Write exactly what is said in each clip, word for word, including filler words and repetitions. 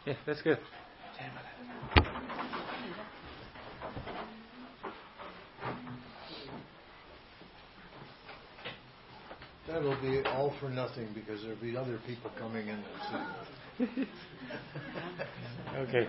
Yeah, that's good. That'll be all for nothing because there'll be other people coming in to see. Okay.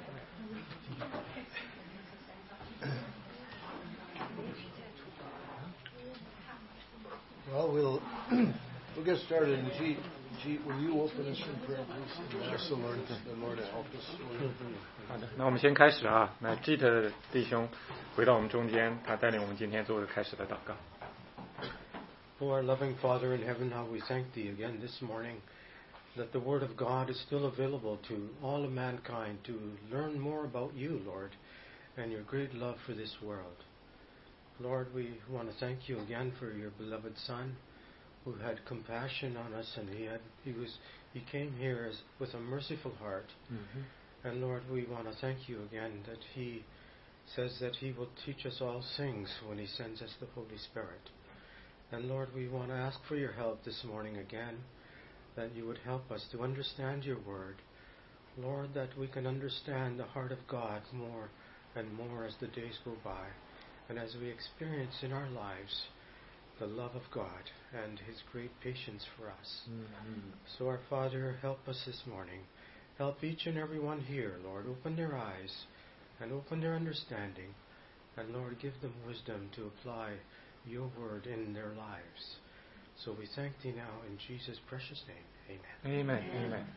Well, we'll we'll get started. And Jeet, Jeet, will you open us in prayer, please? And ask the Lord, the Lord to help us. 好的，那我们先开始啊。那 Jeet 弟兄回到我们中间，他带领我们今天做个开始的祷告。 O our loving Father in heaven, how we thank Thee again this morning that the Word of God is still available to all of mankind to learn more about You, Lord, and Your great love for this world. Lord, we want to thank You again for Your beloved Son, who had compassion on us, and He had He was He came here as, with a merciful heart. Mm-hmm. And Lord, we want to thank You again that He says that He will teach us all things when He sends us the Holy Spirit. And Lord, we want to ask for Your help this morning again, that You would help us to understand Your Word. Lord, that we can understand the heart of God more and more as the days go by, and as we experience in our lives the love of God and His great patience for us. Mm-hmm. So our Father, help us this morning. Help each and every one here, Lord. Open their eyes and open their understanding. And Lord, give them wisdom to apply Your Word in their lives. So we thank Thee now in Jesus' precious name. Amen. Amen. Amen.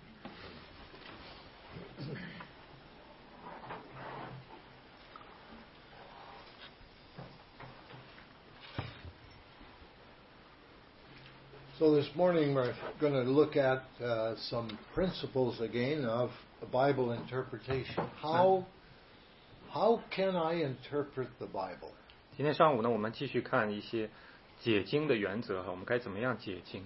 So this morning we're going to look at uh, some principles again of Bible interpretation. How how can I interpret the Bible? 今天上午呢，我们继续看一些解经的原则哈，我们该怎么样解经？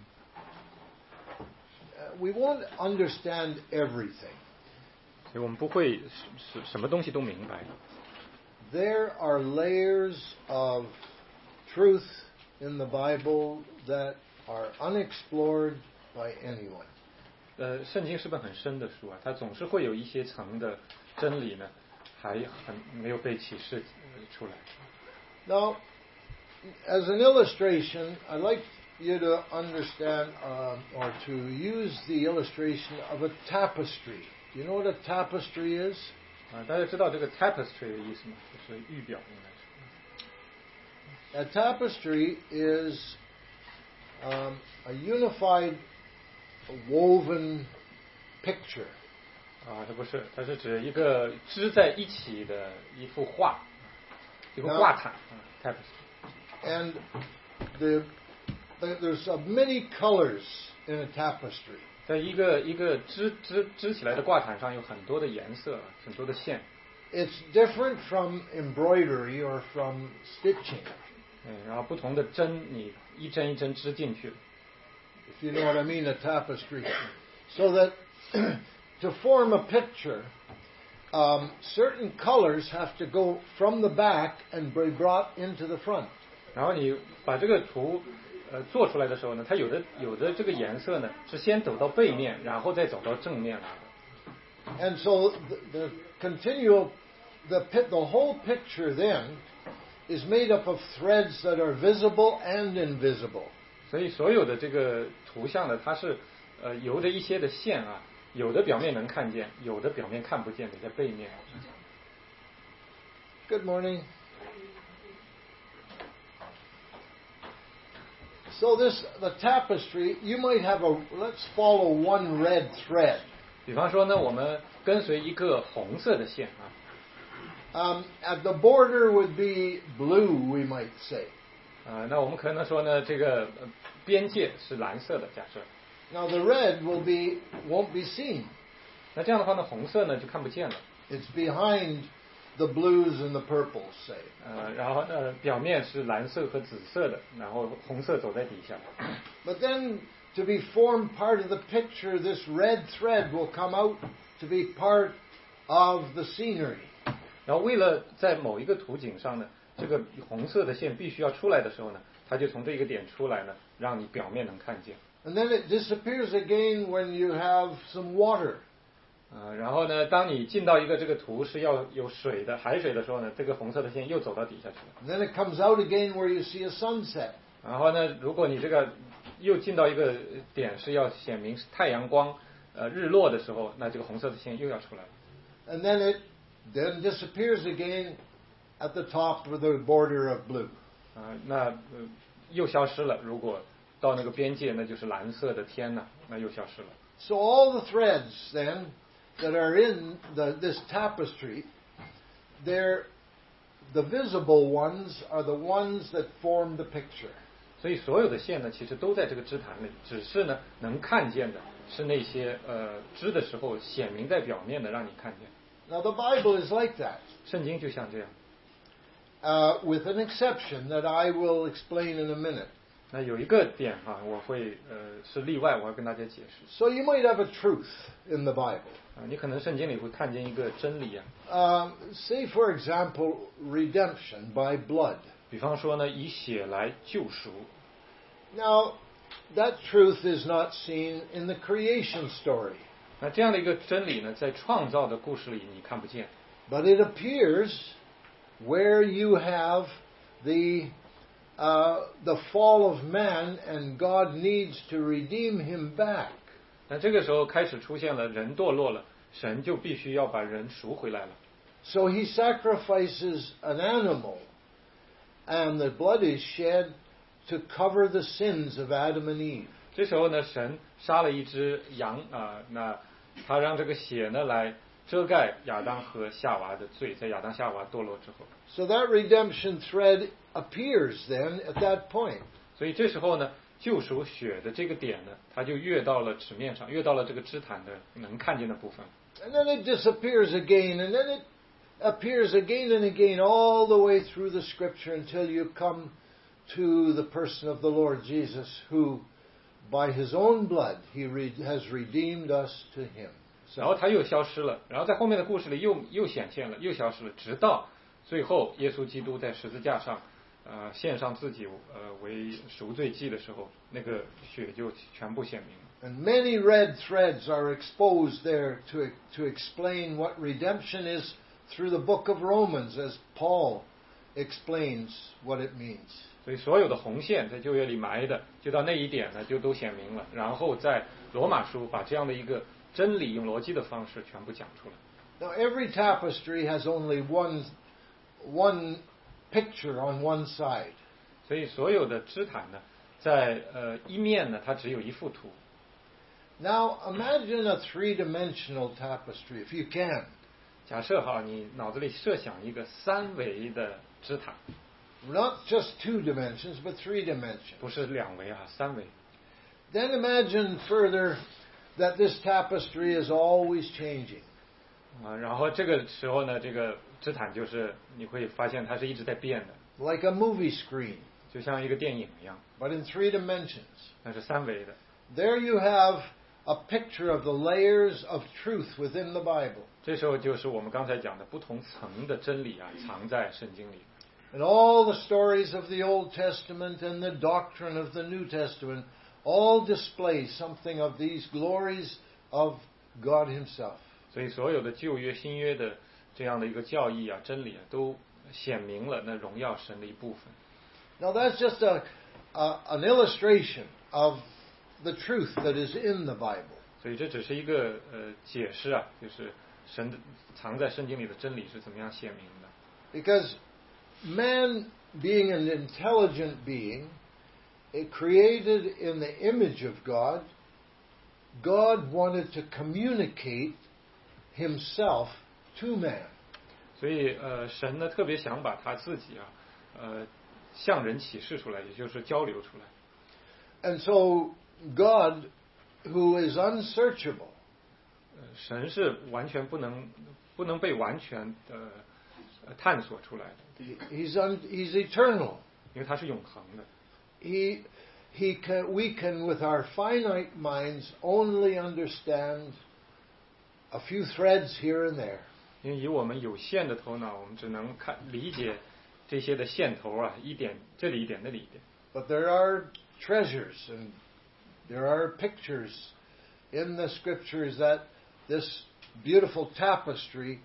We won't understand everything. 所以我们不会什什么东西都明白。 There are layers of truth in the Bible that are unexplored by anyone. 呃，圣经是本很深的书啊，它总是会有一些层的真理呢，还很没有被启示出来。 Now, as an illustration, I'd like you to understand uh, or to use the illustration of a tapestry. Do you know what a tapestry is? 啊，大家知道这个 tapestry 的意思吗？就是玉表应该是。 A tapestry is um, a unified, woven picture. 啊，它不是，它是指一个织在一起的一幅画，一个画毯啊 tapestry。 And the, the there's uh, many colors in a tapestry. 在一个一个织织织起来的挂毯上有很多的颜色，很多的线。 It's different from embroidery or from stitching. 嗯，然后不同的针，你一针一针织进去。 If you know what I mean, a tapestry. So that to form a picture, um, certain colors have to go from the back and be brought into the front. 然后你把这个图呃做出来的时候呢，它有的有的这个颜色呢是先走到背面，然后再走到正面来的。 And so the, the continual, the the whole picture then is made up of threads that are visible and invisible. 所以所有的这个图像呢，它是呃由着一些的线啊，有的表面能看见，有的表面看不见的，在背面。 Good morning. So this the tapestry, you might have a let's follow one red thread. 比方说呢，我们跟随一个红色的线啊。 Um, at the border would be blue, we might say. 啊、呃，那我们可能说呢，这个、呃、边界是蓝色的，假设。 Now the red will be won't be seen. 那这样的话呢，红色呢就看不见了。 It's behind the blues and the purples, say. 呃，然后呢，表面是蓝色和紫色的，然后红色走在底下。 But then, to be formed part of the picture, this red thread will come out to be part of the scenery. 然后为了在某一个图景上呢，这个红色的线必须要出来的时候呢，它就从这个点出来呢，让你表面能看见。 And then it disappears again when you have some water. 呃，然后呢，当你进到一个这个图是要有水的海水的时候呢，这个红色的线又走到底下去了。 And then it comes out again where you see a sunset. 然后呢，如果你这个又进到一个点是要显明太阳光呃日落的时候，那这个红色的线又要出来了。 And then it then disappears again at the top of the border of blue. 啊、那、呃、又消失了。如果到那个边界，那就是蓝色的天呐，那又消失了。 So all the threads then that are in the, this tapestry, they're the visible ones are the ones that form the picture. 所以所有的线呢，其实都在这个织坛里，只是呢能看见的是那些呃织的时候显明在表面的，让你看见。 Now the Bible is like that. 圣经就像这样。 Uh, with an exception that I will explain in a minute. 那有一个点哈、啊，我会呃是例外，我要跟大家解释。 So you might have a truth in the Bible. 啊，你可能圣经里会看见一个真理啊。 Um, say, for example, redemption by blood. 比方说呢，以血来救赎。 Now, that truth is not seen in the creation story. 那这样的一个真理呢，在创造的故事里你看不见。 But it appears where you have the uh, the fall of man and God needs to redeem him back. 那这个时候开始出现了人堕落了，神就必须要把人赎回来了。 So he sacrifices an animal, and the blood is shed to cover the sins of Adam and Eve. 这时候呢，神杀了一只羊啊、呃，那他让这个血呢来遮盖亚当和夏娃的罪，在亚当夏娃堕落之后。 So that redemption thread appears then at that point. 所以这时候呢，救赎血的这个点呢，它就跃到了纸面上，跃到了这个织坛的能看见的部分。 And then it disappears again, and then it appears again and again all the way through the Scripture until you come to the person of the Lord Jesus, who, by His own blood, He re- has redeemed us to Him. 然后它又消失了，然后在后面的故事里又又显现了，又消失了，直到最后耶稣基督在十字架上，呃，献上自己呃为赎罪祭的时候，那个血就全部显明了。 And many red threads are exposed there to to explain what redemption is through the book of Romans, as Paul explains what it means. 所以所有的红线在旧约里埋的，就到那一点呢，就都显明了。然后在罗马书把这样的一个真理用逻辑的方式全部讲出来。 Now every tapestry has only one one picture on one side. 所以所有的织坛呢，在呃一面呢，它只有一幅图。 Now imagine a three-dimensional tapestry, if you can. 假设哈，你脑子里设想一个三维的织毯， Not just two dimensions, but three dimensions. 不是两维啊，三维。 Then imagine further that this tapestry is always changing. 啊，然后这个时候呢，这个织毯就是你会发现它是一直在变的， Like a movie screen, 就像一个电影一样， but in three dimensions. 那是三维的。 There you have a picture of the layers of truth within the Bible. 这时候就是我们刚才讲的不同层的真理啊，藏在圣经里。 And all the stories of the Old Testament and the doctrine of the New Testament all display something of these glories of God Himself. 所以所有的旧约、新约的这样的一个教义啊、真理啊，都显明了那荣耀神的一部分。 Now that's just a, a an illustration of the truth that is in the Bible. 所以这只是一个呃解释啊，就是神的藏在圣经里的真理是怎么样显明的。 Because man, being an intelligent being, it created in the image of God, God wanted to communicate Himself to man. 所以呃，神呢特别想把他自己啊，呃，向人启示出来，也就是交流出来。 And so God, who is unsearchable, 呃，神是完全不能不能被完全的、呃、探索出来的， He's un, He's eternal. 因为他是永恒的。 He He can we can with our finite minds only understand a few threads here and there. 因为以我们有限的头脑，我们只能看理解这些的线头啊，一点这里一点那里一点。 But there are treasures and there are pictures in the scriptures that this beautiful tapestry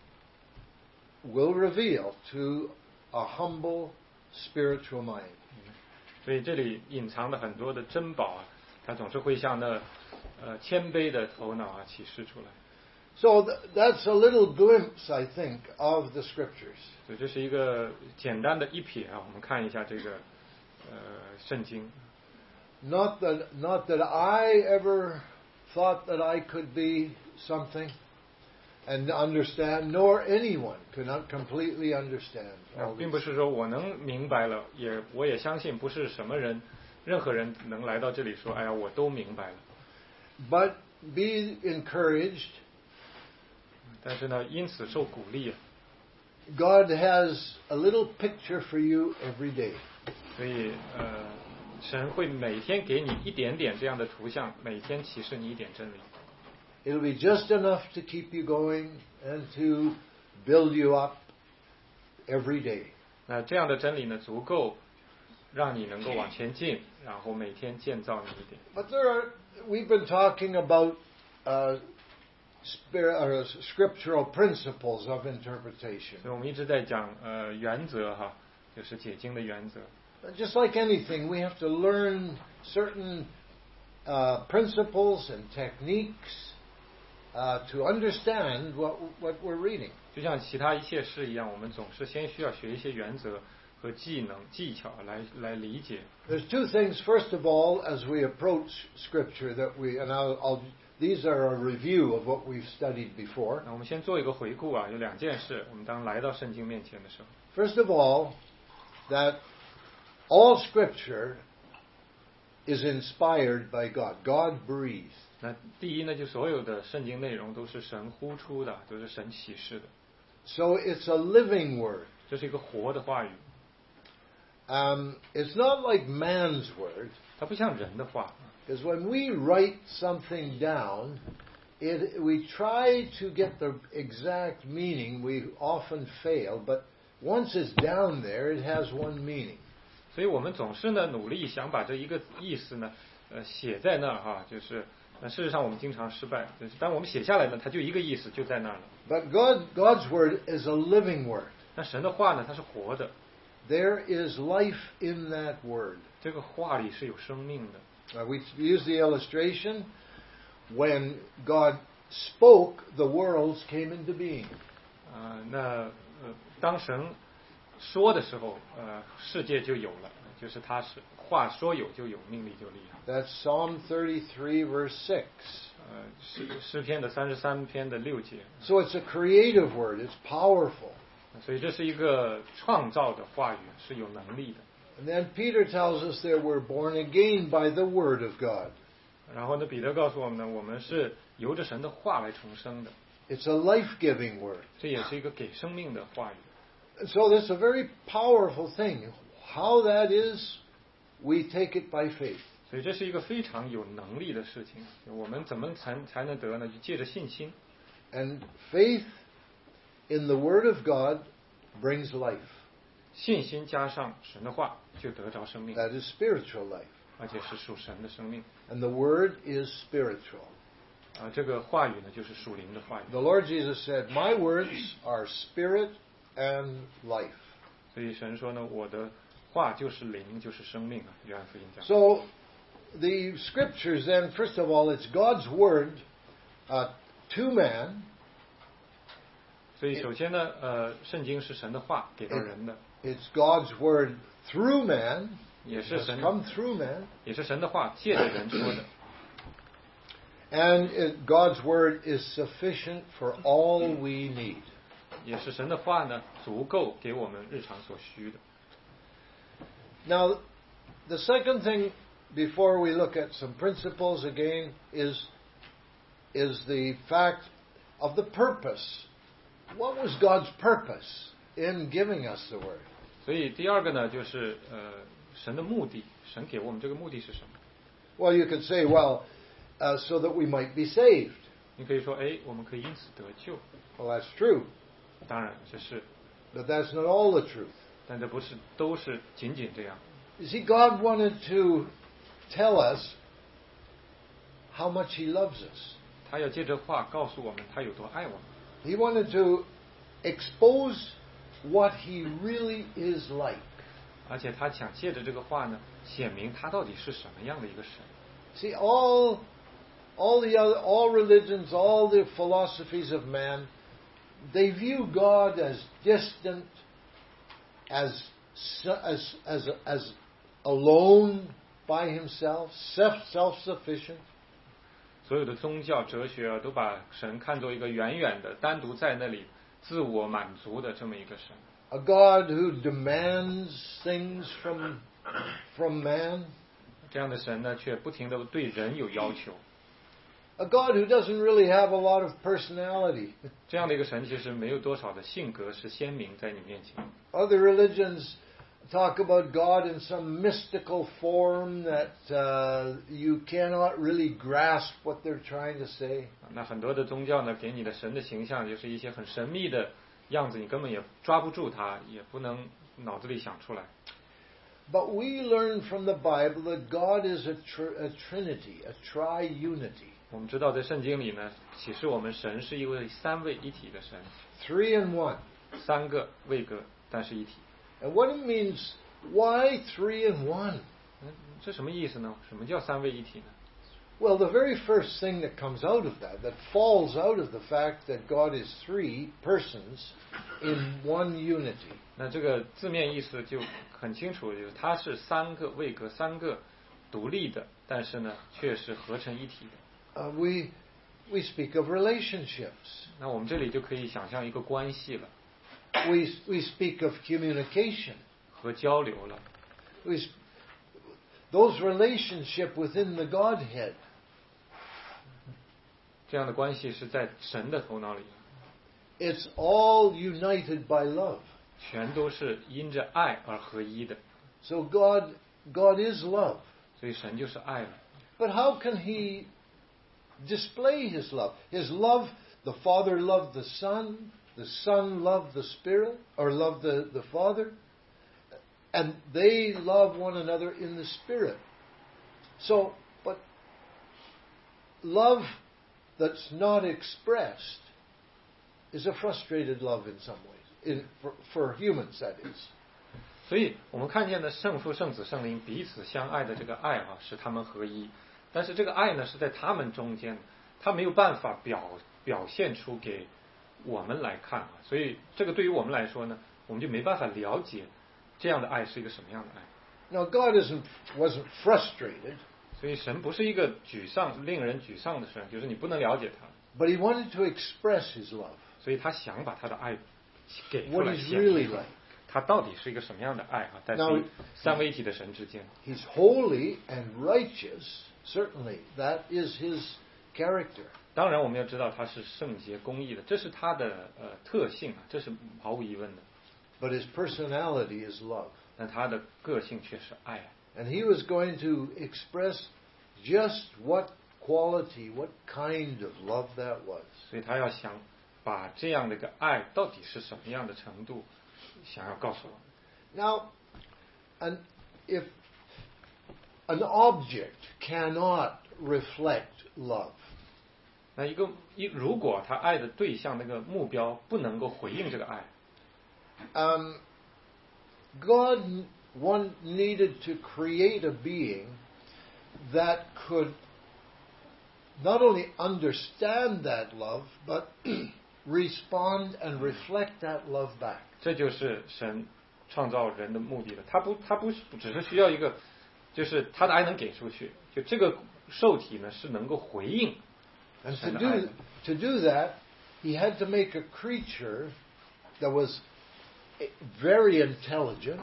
will reveal to a humble spiritual mind. 所以这里隐藏了很多的珍宝啊，它总是会向那呃谦卑的头脑啊启示出来。 So th- that's a little glimpse, I think, of the scriptures. 所以这是一个简单的一瞥啊，我们看一下这个呃圣经。 Not that, not that I ever thought that I could be something and understand, nor anyone could not completely understand 啊 all 并 these. 不是说我能明白了，也我也相信不是什么人，任何人能来到这里说，哎呀，我都明白了。 But be encouraged. 但是呢，因此受鼓励啊， God has a little picture for you every day. 所以呃，神会每天给你一点点这样的图像，每天启示你一点真理。 It'll be just enough to keep you going and to build you up every day. 那这样的真理呢，足够让你能够往前进，然后每天建造你一点。 But there are, we've been talking about uh, spirit, or scriptural principles of interpretation. 所以我们一直在讲呃原则哈，就是解经的原则。 Just like anything, we have to learn certain uh, principles and techniques uh, to understand what what we're reading. 就像其他一切事一样，我们总是先需要学一些原则和技能、技巧来来理解。 There's two things. First of all, as we approach Scripture, that we and I'll, I'll these are a review of what we've studied before. 那我们先做一个回顾啊，有两件事，我们当来到圣经面前的时候， First of all, that all Scripture is inspired by God. God breathed. 那第一呢，就所有的圣经内容都是神呼出的，都是神启示的， So it's a living word. 这是一个活的话语， Um, it's not like man's word, 它不像人的话。 because when we write something down, it, we try to get the exact meaning. We often fail, but once it's down there, it has one meaning. 所以我们总是呢努力想把这一个意思呢，呃写在那儿哈，就是那事实上我们经常失败，就是当我们写下来呢，它就一个意思就在那儿了。 But God, God's word is a living word. 那神的话呢，它是活的， There is life in that word. 这个话里是有生命的。 Uh, we use the illustration when God spoke, the worlds came into being. 啊、那呃，当神说的时候，呃，世界就有了，就是他是话说有就有，命力就厉害。 That's Psalm thirty-three, verse six. 呃，诗诗篇的三十三篇的六节， So it's a creative word. It's powerful. 所以这是一个创造的话语，是有能力的。 And then Peter tells us that we're born again by the word of God. 然后呢，彼得告诉我们呢，我们是由着神的话来重生的， It's a life-giving word. 这也是一个给生命的话语。 And so that's a very powerful thing. How that is, we take it by faith. 所以这是一个非常有能力的事情。我们怎么才才能得呢？就借着信心。 And faith in the word of God brings life. 信心加上神的话，就得着生命， That is spiritual life. 而且是属神的生命。 And the word is spiritual. 啊，这个话语呢，就是属灵的话语。 The Lord Jesus said, "My words are spirit and life." 所以神说呢，我的话就是灵，就是生命啊。约翰福音讲。 So the scriptures then, first of all, it's God's word uh, to man. 所以首先呢，呃，圣经是神的话给到人的， It's God's word through man. 也 It 是 has 神， come through man. 也是神的话借着人说的。 And it, God's word is sufficient for all we need. 也是神的话呢，足够给我们日常所需的。 Now, the second thing, before we look at some principles again, is, is the fact of the purpose. What was God's purpose in giving us the word? 所以第二个呢，就是呃，神的目的，神给我们这个目的是什么？ Well, you could say, well, uh, so that we might be saved. 你可以说，哎，我们可以因此得救。 Well, that's true. 当然这是， But that's not all the truth. 但这不是都是仅仅这样。 You see, God wanted to tell us how much He loves us. 他要借这话告诉我们他有多爱我们。 He wanted to expose what he really is like. 而且他想借着这个话呢，显明他到底是什么样的一个神。 See, all, all the other, all religions, all the philosophies of man, they view God as distant, as as as as alone by himself, self self-sufficient. 所有的宗教哲学啊，都把神看作一个远远的、单独在那里自我满足的这么一个神。 A God who demands things from from man. 这样的神呢，却不停地对人有要求。 A God who doesn't really have a lot of personality. 这样的一个神，其实没有多少的性格是鲜明在你面前。 Other religions talk about God in some mystical form that uh, you cannot really grasp what they're trying to say. 那很多的宗教呢，给你的神的形象就是一些很神秘的样子，你根本也抓不住它，也不能脑子里想出来。 But we learn from the Bible that God is a, tr- a trinity, a triunity. 我们知道在圣经里呢，启示我们神是一位三位一体的神， Three in one. 三个位格但是一体。 And what it means, why three in one? 嗯，这什么意思呢？什么叫三位一体呢？ Well, the very first thing that comes out of that, that falls out of the fact that God is three persons in one unity. 那这个字面意思就很清楚，就是它是三个位格，三个独立的，但是呢，却是合成一体的。 Uh, we we speak of relationships. 那我们这里就可以想象一个关系了， We we speak of communication. 和交流了。 We sp- those relationship within the Godhead. 这样的关系是在神的头脑里， It's all united by love. 全都是因着爱而合一的。 So God God is love. 所以神就是爱了。 But how can he display his love? His love, the Father loved the Son, the Son loved the Spirit, or loved the, the Father, and they love one another in the Spirit. So, but love that's not expressed is a frustrated love in some ways, in, for, for humans, that is. 所以我们看见的圣父、圣子、圣灵彼此相爱的这个爱啊，使他们合一。但是这个爱呢，是在他们中间，他没有办法表表现出给我们来看啊。所以这个对于我们来说呢，我们就没办法了解这样的爱是一个什么样的爱。 Now, God isn't, wasn't frustrated, 所以神不是一个沮丧、令人沮丧的神，就是你不能了解他。 but he wanted to express his love, 所以他想把他的爱给出 what 来 he's 显 really 明 like. 他到底是一个什么样的爱啊？在 Now- 三位一体的神之间。 He's holy and righteous, certainly. That is his character. 当然，我们要知道他是圣洁、公义的，这是他的呃特性啊，这是毫无疑问的。 But his personality is love. 但他的个性却是爱啊。 And he was going to express just what quality, what kind of love that was. 所以他要想把这样的一个爱到底是什么样的程度，想要告诉我们。 Now, an, if an object cannot reflect love, 那一个一如果他爱的对象那个目标不能够回应这个爱， um, God one needed to create a being that could not only understand that love, but respond and reflect that love back. 这就是神创造人的目的了。他不，他不是只是需要一个，就是他的爱能给出去，就这个受体呢是能够回应 And to 神的爱 do 的。 to do that, he had to make a creature that was very intelligent,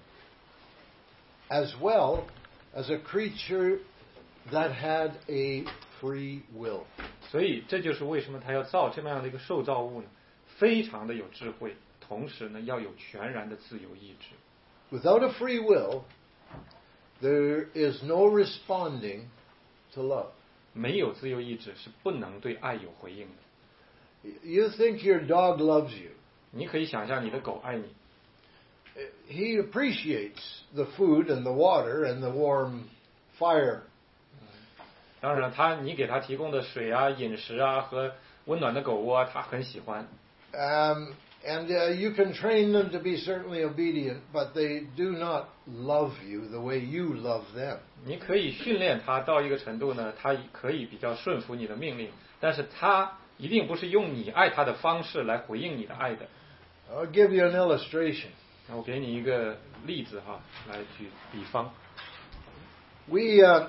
as well as a creature that had a free will. 所以这就是为什么他要造这么样的一个受造物呢？非常的有智慧，同时呢要有全然的自由意志。 Without a free will, there is no responding to love. 没有自由意志是不能对爱有回应的。 You think your dog loves you. 你可以想象你的狗爱你， He appreciates the food and the water and the warm fire. 当然，他你给他提供的水啊、饮食啊和温暖的狗窝，他很喜欢。 Um, and uh, you can train them to be certainly obedient, but they do not love you the way you love them. 你可以训练他到一个程度呢，他可以比较顺服你的命令，但是他一定不是用你爱他的方式来回应你的爱的。 I'll give you an illustration. 那我给你一个例子哈，来举比方。 We uh,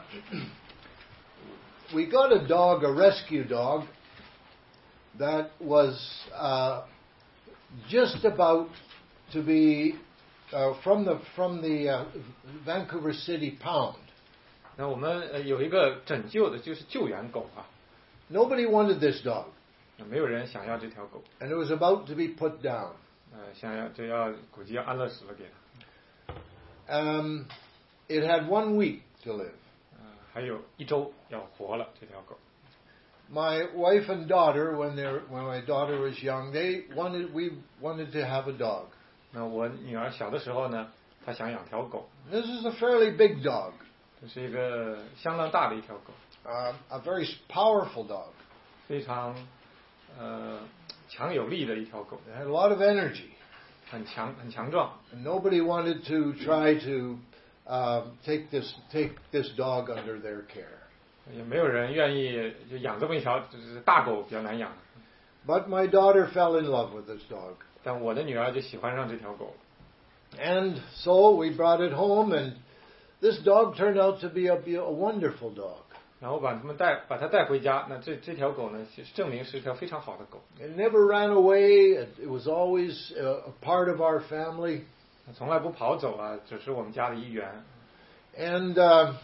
we got a dog, a rescue dog, that was uh, just about to be uh, from the from the uh, Vancouver City Pound. 那我们呃有一个拯救的，就是救援狗啊。 Nobody wanted this dog, 没有人想要这条狗。 and it was about to be put down. 呃，想要就要估计要安乐死了给他。 Um, it had one week to live. 呃，还有一周要活了这条狗。 My wife and daughter, when they when my daughter was young, they wanted we wanted to have a dog. 那我女儿小的时候呢，她想养条狗。 This is a fairly big dog. 这是一个相当大的一条狗。 Uh, a very powerful dog. 非常呃强有力的一条狗。 It had a lot of energy. 很强很强壮。 And nobody wanted to try to uh, take this take this dog under their care. 也没有人愿意就养这么一条，就是大狗比较难养。 But my daughter fell in love with this dog. 但我的女儿就喜欢上这条狗。 And so we brought it home, and this dog turned out to be a, be a wonderful dog. 然后把它们带把它带回家，那这这条狗呢，证明是一条非常好的狗。 It never ran away. It, it was always a, a part of our family. 从来不跑走啊，只是我们家的一员。 And uh,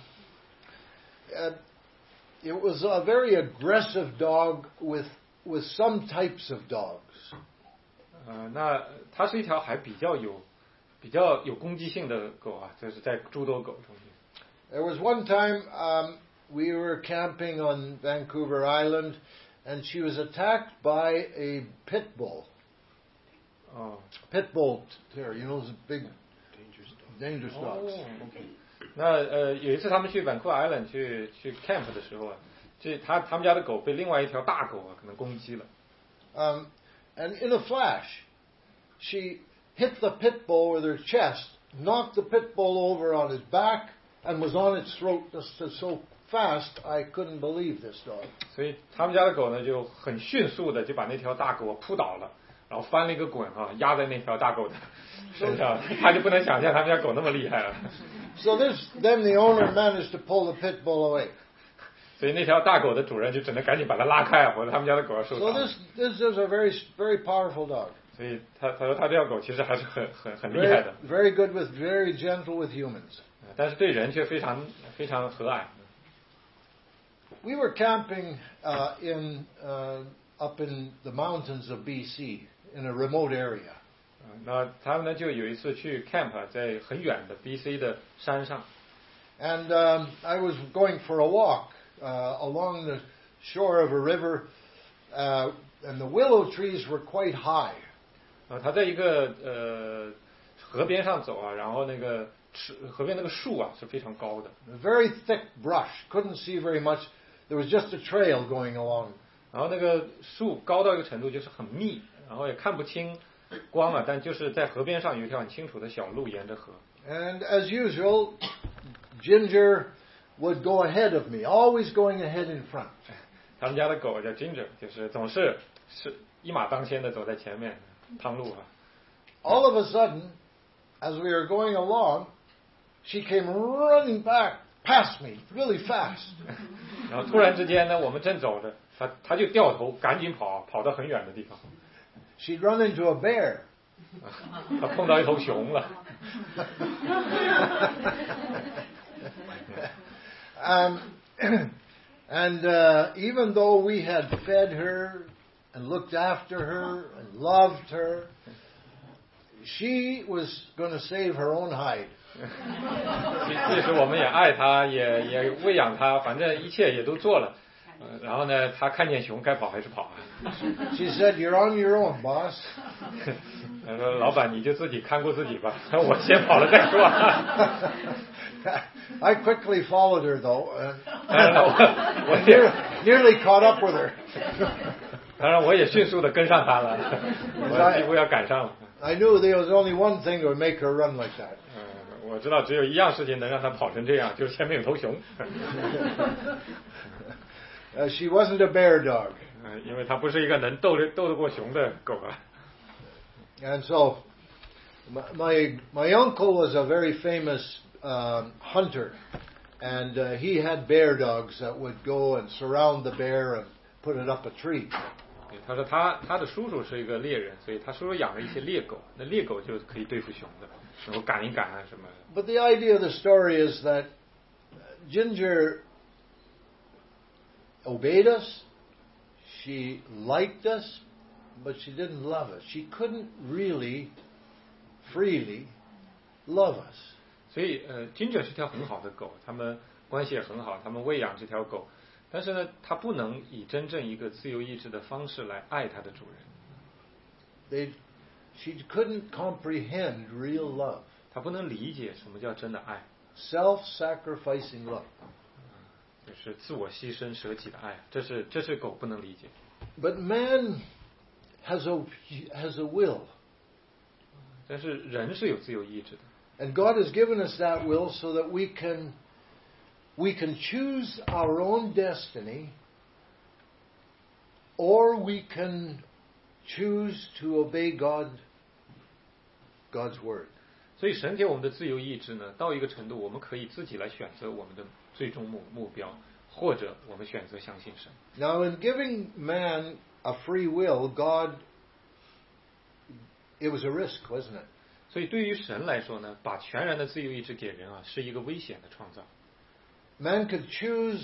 uh, it was a very aggressive dog with with some types of dogs. 呃，那它是一条还比较有比较有攻击性的狗啊，就是在诸多狗中间。 There was one time um, we were camping on Vancouver Island, and she was attacked by a pit bull. 哦 Pit bull terrier, you know, those big, dangerous dogs. 哦 OK 那呃有一次他们去 Vancouver Island 去去 camp 的时候啊，这他他们家的狗被另外一条大狗啊可能攻击了。 Um, and in a flash, she hit the pit bull with her chest, knocked the pit bull over on his back, and was on its throat just so fast I couldn't believe this dog. 所以他们家的狗呢就很迅速的就把那条大狗扑倒了，然后翻了一个滚哈、啊，压在那条大狗的身上，他就不能想象他们家狗那么厉害了。 So this, then the owner managed to pull the pit bull away. 所以那条大狗的主人就只能赶紧把它拉开，否则他们家的狗要受 So 伤。 this this is a very very powerful dog. 所以他他说他这条狗其实还是很很很厉害 Very, 的， very good with very gentle with humans. 但是对人却非常非常和蔼。 We were camping uh, in uh, up in the mountains of B C in a remote area. 那他们呢就有一次去 camp 在很远的 B C 的山上。 And um, I was going for a walk uh, along the shore of a river, uh, and the willow trees were quite high. 啊，他在一个呃河边上走啊，然后那个河边那个树啊是非常高的。 A very thick brush, couldn't see very much. There was just a trail going along. 然后那个树高到一个程度就是很密，然后也看不清光啊，但就是在河边上有一条很清楚的小路沿着河。 And as usual, Ginger would go ahead of me, always going ahead in front. 他们家的狗叫 Ginger， 就是总是是一马当先的走在前面趟路啊。 All of a sudden, as we were going along, she came running back past me really fast. 然后突然之间呢，我们正走着，他他就掉头赶紧跑，跑到很远的地方。 She'd run into a bear. 他碰到一头熊了。 um, and uh, even though we had fed her and looked after her and loved her, she was going to save her own hide. 即使我们也爱她，也也喂养她，反正一切也都做了。呃、然后呢，她看见熊该跑还是跑啊。 She said, "You're on your own, boss." 他说：“老板，你就自己看顾自己吧，我先跑了再说。” I quickly followed her though, and 当然了，我我 near, nearly caught up with her. 当然我也迅速的跟上他了，我几乎要赶上了。 I knew there was only one thing that would make her run like that. 嗯，我知道只有一样事情能让他跑成这样，就是前面有头熊。 uh, she wasn't a bear dog. 嗯，因为它不是一个能斗得斗得过熊的狗啊。 And so, my my uncle was a very famous um, hunter, and uh, he had bear dogs that would go and surround the bear and put it up a tree. 他说他他的叔叔是一个猎人，所以他叔叔养了一些猎狗，那猎狗就可以对付熊的，能够赶一赶啊什么。 But the idea of the story is that Ginger obeyed us, she liked us, but she didn't love us. She couldn't really freely love us. 所以呃 ，Ginger 是条很好的狗，他们关系也很好，他们喂养这条狗。但是呢，他不能以真正一个自由意志的方式来爱他的主人。They, she couldn't comprehend real love. 他不能理解什么叫真的爱。 Self-sacrificing love. 就是自我牺牲舍己的爱，这是这是狗不能理解。 But man has a has a will. 但是人是有自由意志的。 And God has given us that will so that we can. We can choose our own destiny, or we can choose to obey God, God's word. 所以神给我们的自由意志呢，到一个程度，我们可以自己来选择我们的最终目目标，或者我们选择相信神。 Now, in giving man a free will, God, it was a risk, wasn't it? 所以对于神来说呢，把全然的自由意志给人啊，是一个危险的创造。 Man could choose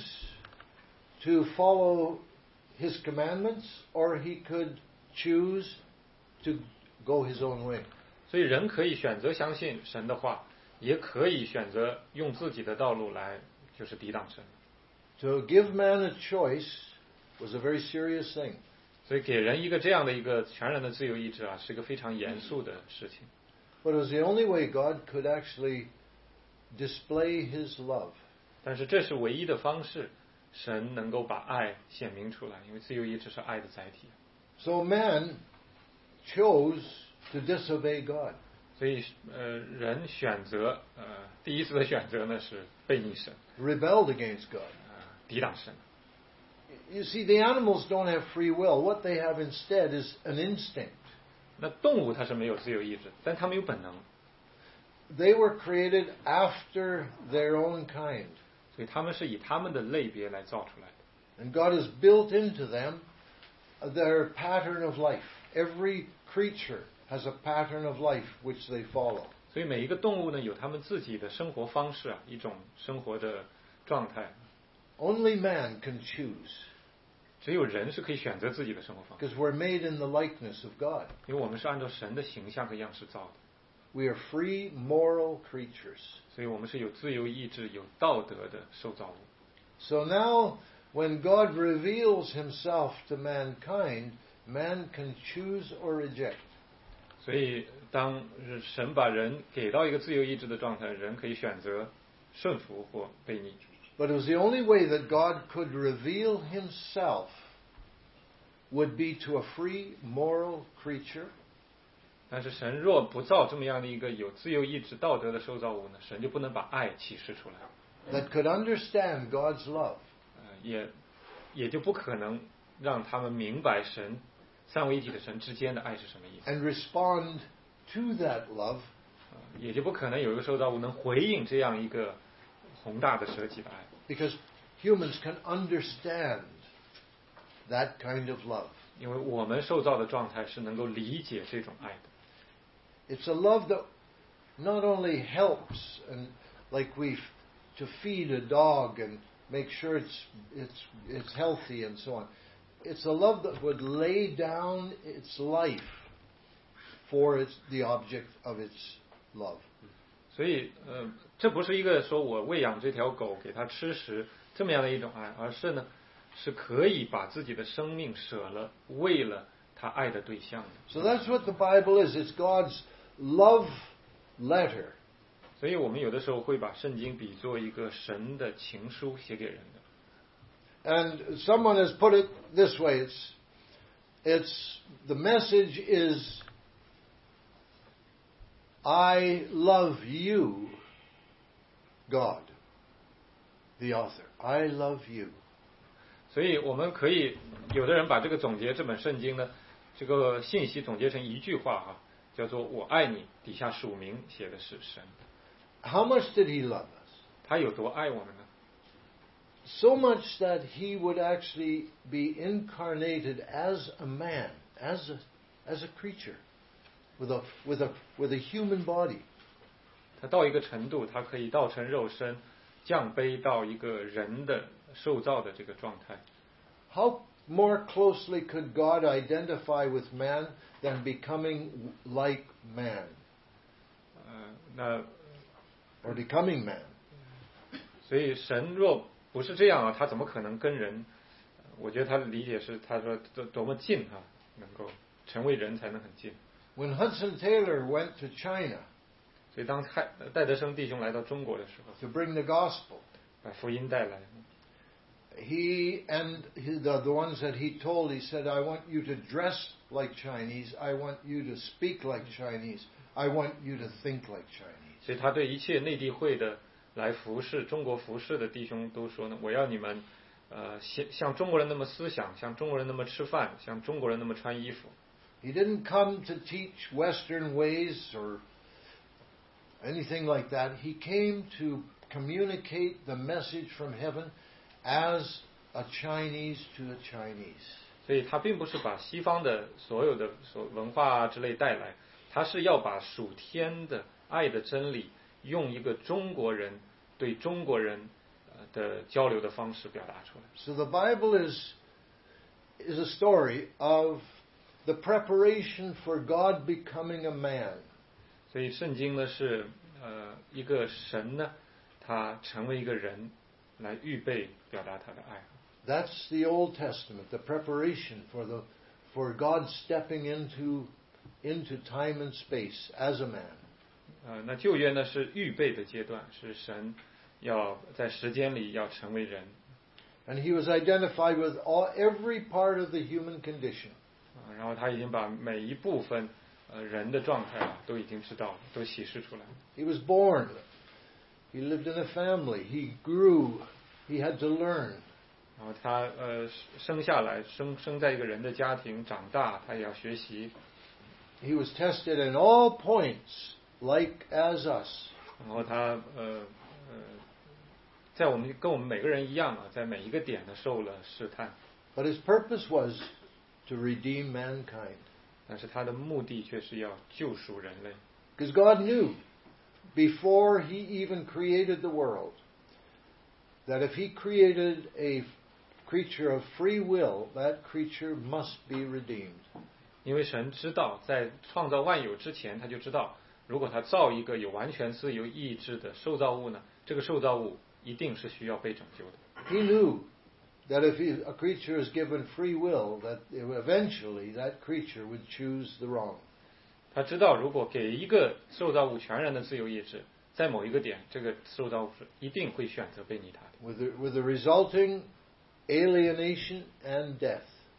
to follow his commandments, or he could choose to go his own way. 所以人可以选择相信神的话，也可以选择用自己的道路来，就是抵挡神。 To give man a choice was a very serious thing. 所以给人一个这样的一个全然的自由意志啊，是一个非常严肃的事情。 But it was the only way God could actually display His love. 但是这是唯一的方式，神能够把爱显明出来，因为自由意志是爱的载体。 So man chose to disobey God. 所以呃，人选择呃，第一次的选择呢是背逆神 ，rebelled against God. 呃，抵挡神。 You see, the animals don't have free will. What they have instead is an instinct. 那动物它是没有自由意志，但它们有本能。 They were created after their own kind. 所以他们是以他们的类别来造出来的。 And God has built into them their pattern of life. Every creature has a pattern of life which they follow. 所以每一个动物呢，有他们自己的生活方式啊，一种生活的状态。 Only man can choose. 只有人是可以选择自己的生活方式。 Because we're made in the likeness of God. 因为我们是按照神的形象和样式造的。 We are free, moral creatures. 所以我们是有自由意志、有道德的受造物。 So now, when God reveals Himself to mankind, man can choose or reject. 所以，当神把人给到一个自由意志的状态，人可以选择顺服或悖逆。 But it was the only way that God could reveal Himself would be to a free, moral creature. 但是神若不造这么样的一个有自由意志、道德的受造物呢，神就不能把爱启示出来。 That could understand God's love. 呃，也也就不可能让他们明白神三位一体的神之间的爱是什么意思。 And respond to that love. 呃，也就不可能有一个受造物能回应这样一个宏大的舍己的爱。 Because humans can understand that kind of love. 因为我们受造的状态是能够理解这种爱的。 It's a love that not only helps and like we to feed a dog and make sure it's it's it's healthy and so on. It's a love that would lay down its life for its the object of its love. 所以呃，这不是一个说我喂养这条狗给它吃食这么样的一种爱，而是呢是可以把自己的生命舍了，为了他爱的对象的。 So that's what the Bible is. It's God's love letter. 所以我们有的时候会把圣经比作一个神的情书写给人的。 And someone has put it this way. It's, it's the message is, I love you, God, the author. I love you. 所以我们可以，有的人把这个总结这本圣经呢，这个信息总结成一句话哈，叫做我爱你，底下署名写的是神。 How much did he love us? 他有多爱我们呢？ So much that he would actually be incarnated as a man, as a, as a creature, with a, with a, with a human body. 他到一个程度，他可以道成肉身，降卑到一个人的受造的这个状态。 How more closely could God identify with man than becoming like man, 呃，那 or becoming man? 所以神若不是这样啊，他怎么可能跟人？我觉得他的理解是，他说多多么近啊，能够成为人才能很近。 When Hudson Taylor went to China 所以当戴戴德生弟兄来到中国的时候， to bring the gospel, 把福音带来， he and his, the, the ones that he told, he said, I want you to dress like Chinese, I want you to speak like Chinese, I want you to think like Chinese. 所以他对一切内地会的来服侍中国服侍的弟兄都说呢，我要你们，呃，像像中国人那么思想，像中国人那么吃饭，像中国人那么穿衣服。 He didn't come to teach Western ways or anything like that. He came to communicate the message from heaven as a Chinese to a Chinese. 所以他并不是把西方的所有的所文化啊之类带来，他是要把属天的爱的真理，用一个中国人对中国人的交流的方式表达出来。 So the Bible is is a story of the preparation for God becoming a man. 所以圣经呢是呃一个神呢，他成为一个人来预备表达他的爱。 That's the Old Testament, the preparation for the for God stepping into into time and space as a man. 呃，那旧约呢是预备的阶段，是神要在时间里要成为人。 And he was identified with all, every part of the human condition. 啊，然后他已经把每一部分呃人的状态啊都已经知道了，都启示出来。 He was born. He lived in a family. He grew. He had to learn. 然后他呃生下来，生生在一个人的家庭，长大他也要学习。 He was tested in all points, like as us. 然后他呃呃，在我们跟我们每个人一样啊，在每一个点呢受了试探。 But his purpose was to redeem mankind. 但是他的目的却是要救赎人类。 Because God knew before he even created the world that if he created a creature of free will, that creature must be redeemed. 因为神知道，在创造万有之前，他就知道，如果他造一个有完全自由意志的受造物呢，这个受造物一定是需要被拯救的。 He knew that if he, a creature is given free will, that eventually that creature would choose the wrong. 他知道，如果给一个受造物全然的自由意志，在某一个点，这个受造物是一定会选择背逆他的。 With the, with the resulting alienation and death.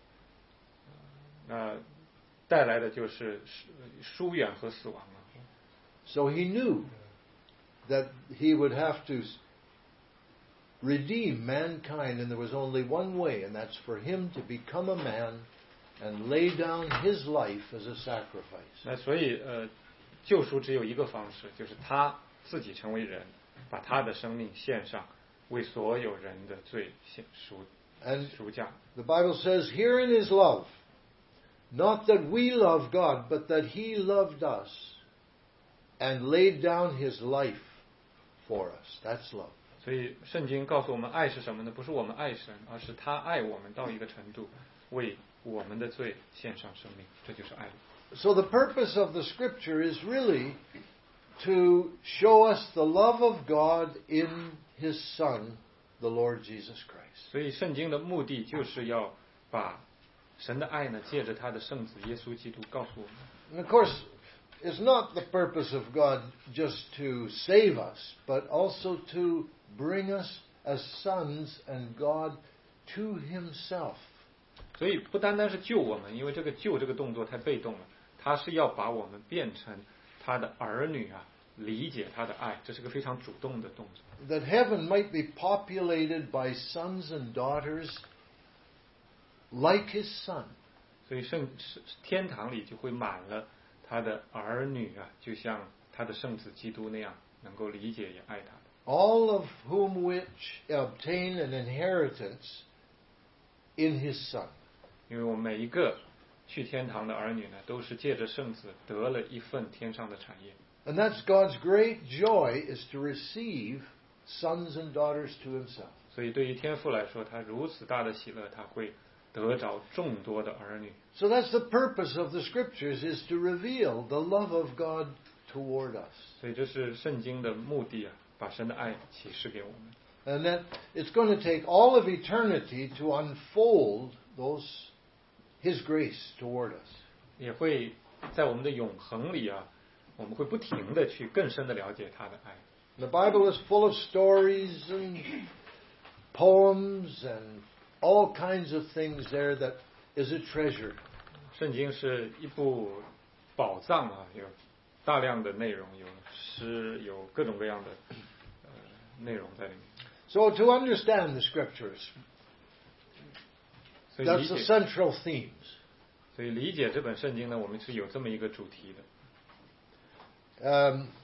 那带来的就是疏远和死亡了。 So he knew that he would have to redeem mankind, and there was only one way, and that's for him to become a man and lay down his life as a sacrifice. 那所以呃，救赎只有一个方式，就是他自己成为人，把他的生命献上，为所有人的罪献赎 And 赎价。 the Bible says, herein is love, not that we love God, but that he loved us and laid down his life for us. That's love. 所以圣经告诉我们，爱是什么呢？不是我们爱神，而是他爱我们到一个程度，为我们的罪献上生命，这就是爱。 So the purpose of the scripture is really to show us the love of God in his Son, the Lord Jesus Christ. 所以圣经的目的就是要把神的爱呢，借着他的圣子耶稣基督告诉我们。 And of course, it's not the purpose of God just to save us, but also to bring us as sons and God to Himself. 所以不单单是救我们，因为这个救这个动作太被动了，他是要把我们变成他的儿女啊，理解他的爱，这是个非常主动的动作。 That heaven might be populated by sons and daughters like His Son. 所以圣天堂里就会满了他的儿女啊，就像他的圣子基督那样，能够理解也爱他的。 All of whom which obtain an inheritance in His Son. 因为我们每一个去天堂的儿女呢，都是借着圣子得了一份天上的产业。 And that's God's great joy, is to receive sons and daughters to Himself. 所以对于天父来说，他如此大的喜乐，他会得着众多的儿女。 So that's the purpose of the Scriptures, is to reveal the love of God toward us. 所以这是圣经的目的啊，把神的爱启示给我们。 And that it's going to take all of eternity to unfold those His grace toward us. 也会在我们的永恒里啊，我们会不停的去更深的了解他的爱。 The Bible is full of stories and poems and all kinds of things there that is a treasure. 圣经是一部宝藏啊，有大量的内容，有诗，有各种各样的呃内容在里面。 So to understand the Scriptures, 所以理 that's the 解， central themes. 所以理解这本圣经呢，我们是有这么一个主题的。 Um,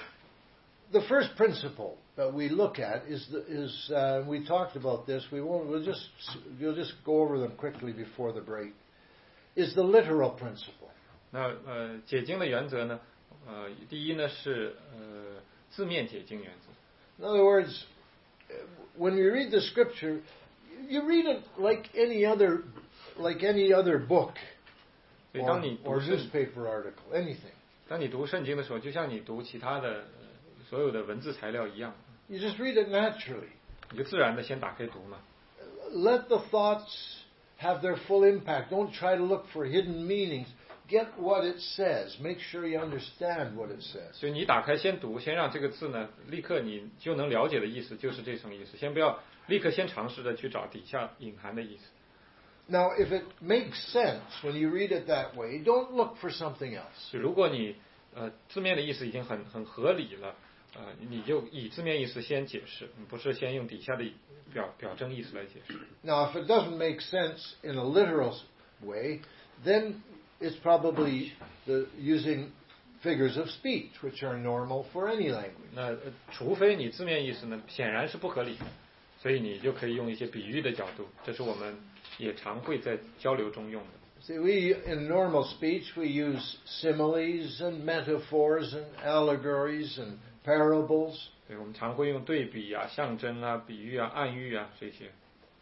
the first principle that we look at is the, is uh, we talked about this. We won't. We'll just we'll just go over them quickly before the break. Is the literal principle. 那呃，解经的原则呢，呃，第一呢是呃字面解经原则。 In other words, when you read the Scripture, you read it like any other like any other book 所以 or, 当你 or 读圣， newspaper article, anything. 当你读圣经的时候，就像你读其他的、呃、所有的文字材料一样， You just read it naturally. 你就自然的先打开读嘛。 Let the thoughts have their full impact. Don't try to look for hidden meanings. Get what it says. Make sure you understand what it says. 所以你打开先读，先让这个字呢，立刻你就能了解的意思就是这层意思。先不要立刻先尝试着去找底下隐含的意思。 Now, if it makes sense when you read it that way, don't look for something else. 就如果你呃字面的意思已经很很合理了，呃，你就以字面意思先解释，你不是先用底下的表表征意思来解释。 Now, if it doesn't make sense in a literal way, then it's probably the, using figures of speech, which are normal for any language. 那、呃、除非你字面意思呢显然是不合理的，所以你就可以用一些比喻的角度，这是我们也常会在交流中用的。 See, we, in normal speech, we use similes and metaphors and allegories and parables. 对，我们常会用对比啊、象征啊、比喻啊、暗喻啊这些。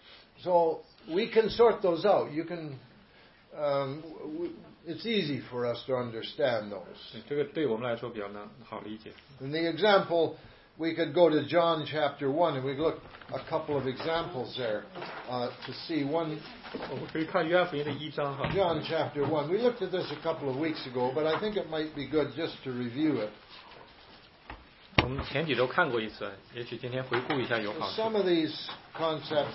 So we can sort those out. You can, um, w- it's easy for us to understand those. 对，这个对我们来说比较能好理解。 In the example, we could go to John chapter one and we look a couple of examples there uh, to see one. 我们可以看约翰福音的一章哈。 John chapter one. We looked at this a couple of weeks ago, but I think it might be good just to review it. 我们前几周看过一次，也许今天回顾一下有好处。 Some of these concepts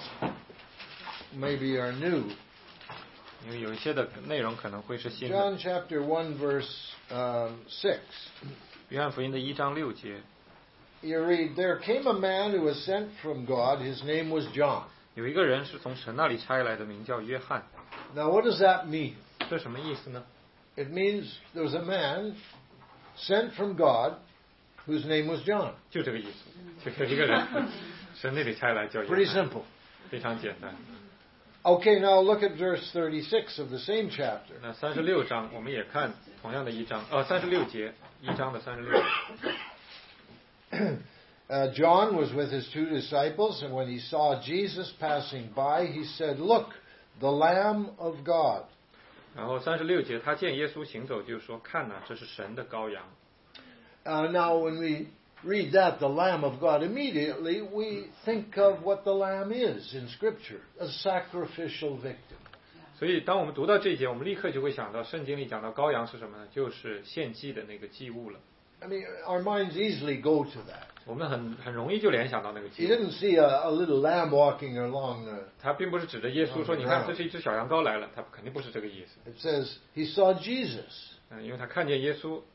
maybe are new. 因为有一些的内容可能会是新的。 John chapter one, verse um, six. 约翰福音的一章六节， You read, There came a man who was sent from God. His name was John. 有一个人是从神那里差来的，名叫约翰。 Now, what does that mean? 这什么意思呢？ It means there was a man sent from God whose name was John. 就这个意思，就有一个人神那里差来叫约 Pretty 翰， simple. 非常简单。 Okay, now look at verse thirty-six of the same chapter. 那三十六章我们也看同样的一章，呃，三十六节，一章的三十六。 Uh, John was with his two disciples, and when he saw Jesus passing by, he said, Look, the Lamb of God. 然后三十六节，他见耶稣行走，就说：“看呐、这是神的羔羊。” Uh, now, when we read that, the Lamb of God, immediately we think of what the Lamb is in Scripture, a sacrificial victim. 所以当我们读到这一节，我们立刻就会想到圣经里讲到羔羊是什么呢？就是献祭的那个祭物了。 I mean, our minds easily go to that. 我们很很容易就联想到那个 He 祭物。 didn't see a, a little lamb walking along the. 他并不是指着耶稣说：“你看，这是一只小羊羔来了。”他肯定不是这个意思。 It says he saw Jesus. 嗯，因为他看见耶稣，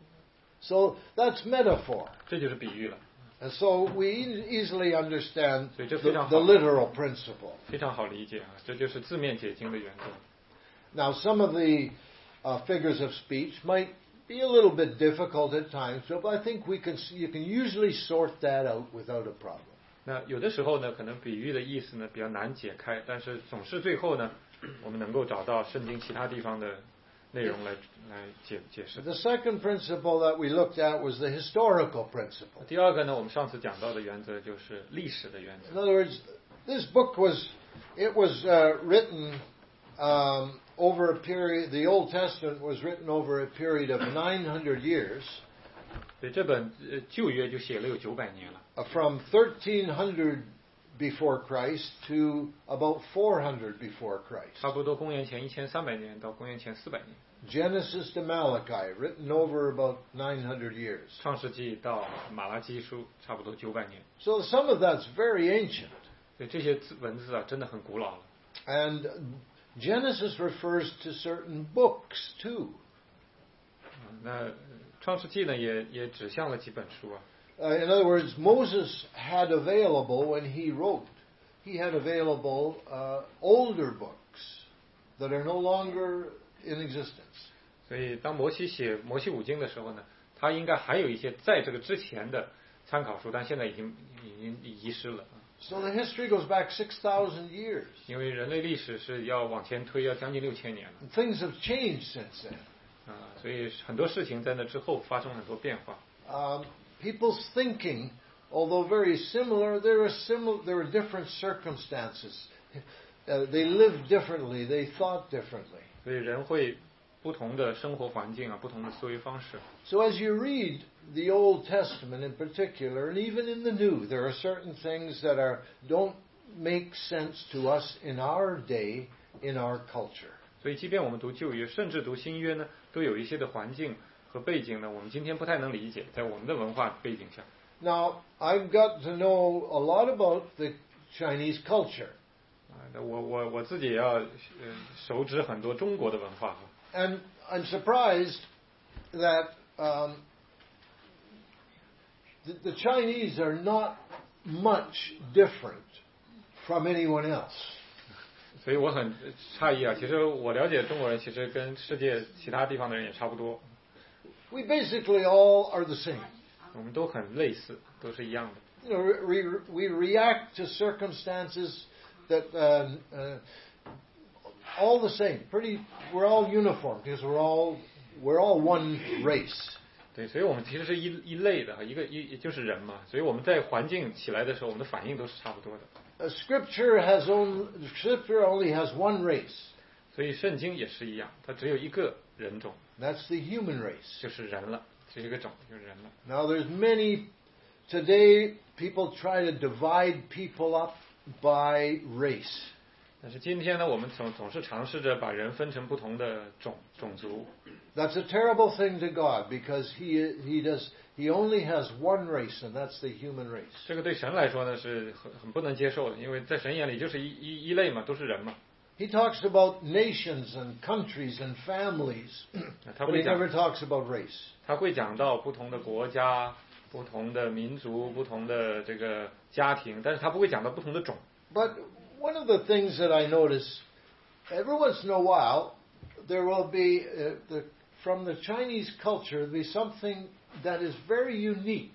So that's metaphor. 这就是比喻了， And so we e- easily understand 所以这 the, 非常 the 好， literal principle. 非常好理解啊，这就是字面解经的原则。 Now, some of the uh, figures of speech might be a little bit difficult at times, but I think we can you can usually sort that out without a problem. 那有的时候呢，可能比喻的意思呢比较难解开，但是总是最后呢，我们能够找到圣经其他地方的内容来来解解释。 The second principle that we looked at was the historical principle. 第二个呢，我们上次讲到的原则就是历史的原 In 则。 other words, this book was it was uh, written um, over a period. The Old Testament was written over a period of nine hundred years, 所以这本呃旧约就写了有九百年了， uh, from thirteen hundred before Christ to about four hundred before Christ. 差不多公元前一千三百年到公元前四百年。 Genesis to Malachi, written over about nine hundred years. 创世纪到马拉基书差不多九百年， So some of that's very ancient. 所以这些字文字啊真的很古老了。 And Genesis refers to certain books too. 嗯那呃创世纪呢也也指向了几本书啊。 Uh, in other words, Moses had available when he wrote, he had available uh, older books that are no longer in existence. 所以当摩西写摩西五经的时候呢，他应该还有一些在这个之前的参考书，但现在已经已经遗失了。 So the history goes back six thousand years. 因为人类历史是要往前推，要将近六千年了 And things have changed since then. 啊，所以很多事情在那之后发生了很多变化。 Um, people's thinking, although very similar, there are similar, there are different circumstances. Uh, they lived differently. They thought differently. 所以人会不同的生活环境啊，不同的思维方式。 So as you read the Old Testament in particular, and even in the New, there are certain things that are don't make sense to us in our day, in our culture. 所以，即便我们读旧约，甚至读新约呢，都有一些的环境和背景呢，我们今天不太能理解，在我们的文化背景下。 Now, I've got to know a lot about the Chinese culture. 啊，那我我我自己也要呃熟知很多中国的文化哈。 And I'm surprised that um, the, the Chinese are not much different from anyone else. 所以我很诧异啊，其实我了解中国人，其实跟世界其他地方的人也差不多， We basically all are the same. 我们都很类似，都是一样的。 You know, we, we react to circumstances that uh, uh, all the same. Pretty, we're all uniform because we're all we're all one race. 对，所以我们其实是一一类的，一个一就是人嘛，所以我们在环境起来的时候，我们的反应都是差不多的。 Uh, scripture has only, Scripture only has one race. 所以圣经也是一样，它只有一个人种， That's the human race. 就是人了，这一个种就是人了。 Now there's many today people try to divide people up by race. 但是今天呢，我们总总是尝试着把人分成不同的种种族， That's a terrible thing to God because he he does he only has one race and that's the human race. 这个对神来说呢是很很不能接受的，因为在神眼里就是一一一类嘛，都是人嘛。 He talks about nations and countries and families, 他 but 会 he 讲 never talks about race. 他会讲到不同的国家、不同的民族、不同的这个家庭，但是他不会讲到不同的种。 But one of the things that I notice, every once in a while, there will be uh, the, from the Chinese culture be something that is very unique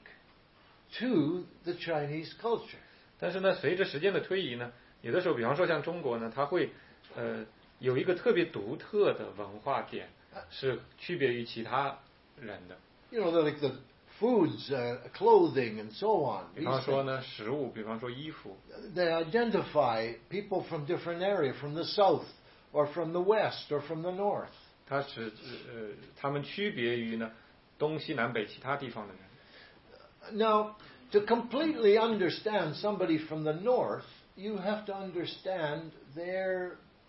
to the Chinese culture. 但是呢，随着时间的推移呢，有的时候，比方说像中国呢，它会呃有一个特别独特的文化点，是区别于其他人的。 You know, like the foods, uh, clothing, and so on. 比 These 方说 things. 呢，食物，比方说衣服， They identify people from different areas, from the south, or from the west, or from the north. 它是呃他们区别于呢东西南北其他地方的人。 Now, to completely understand somebody from the north, you have to understand their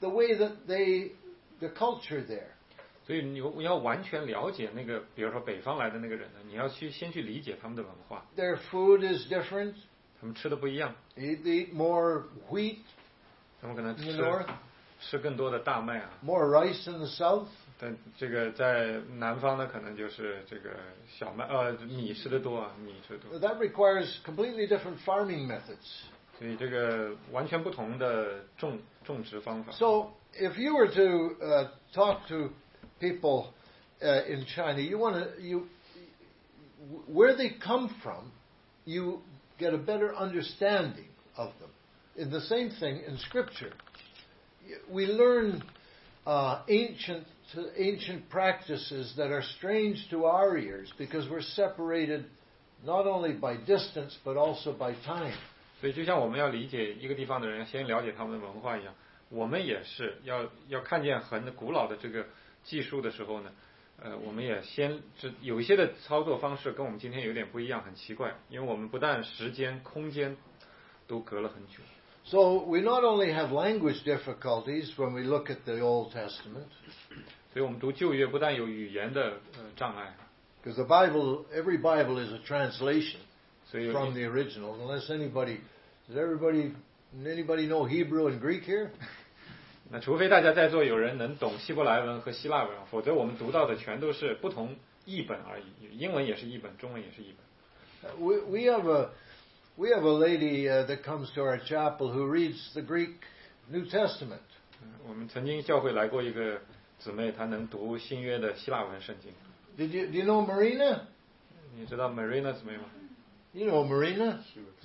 the way that they, the culture there. 所以你你要完全了解那个，比如说北方来的那个人呢，你要去先去理解他们的文化。 Their food is different. 他们吃的不一样。 They eat more wheat 他们可能 in the 吃 north, 吃更多的大麦啊。 more rice in the south. 但这个在南方呢，可能就是这个小麦呃米吃的多啊，米吃的多。 That requires completely different farming methods. 所以这个完全不同的种种植方法。 So if you were to uh, talk to people uh, in China, you want to you where they come from, you get a better understanding of them. In the same thing in Scripture, we learn uh, ancient ancient practices that are strange to our ears because we're separated not only by distance but also by time. 所以就像我们要理解一个地方的人，先了解他们的文化一样，我们也是要要看见很古老的这个技术的时候呢，呃，我们也先这有一些的操作方式跟我们今天有点不一样，很奇怪，因为我们不但时间、空间都隔了很久。 So we not only have language difficulties when we look at the Old Testament. 所以我们读旧约不但有语言的呃障碍。 Because the Bible, every Bible is a translation 所以 from the original. Unless anybody, does everybody, anybody know Hebrew and Greek here? 那除非大家在座有人能懂希伯来文和希腊文，否则我们读到的全都是不同译本而已。英文也是译本，中文也是译本。 We we have a we have a lady uh, that comes to our chapel who reads the Greek New Testament. 我们曾经教会来过一个姊妹，她能读新约的希腊文圣经。 Did you do you know Marina? 你知道 Marina 姊妹吗？ You know Marina,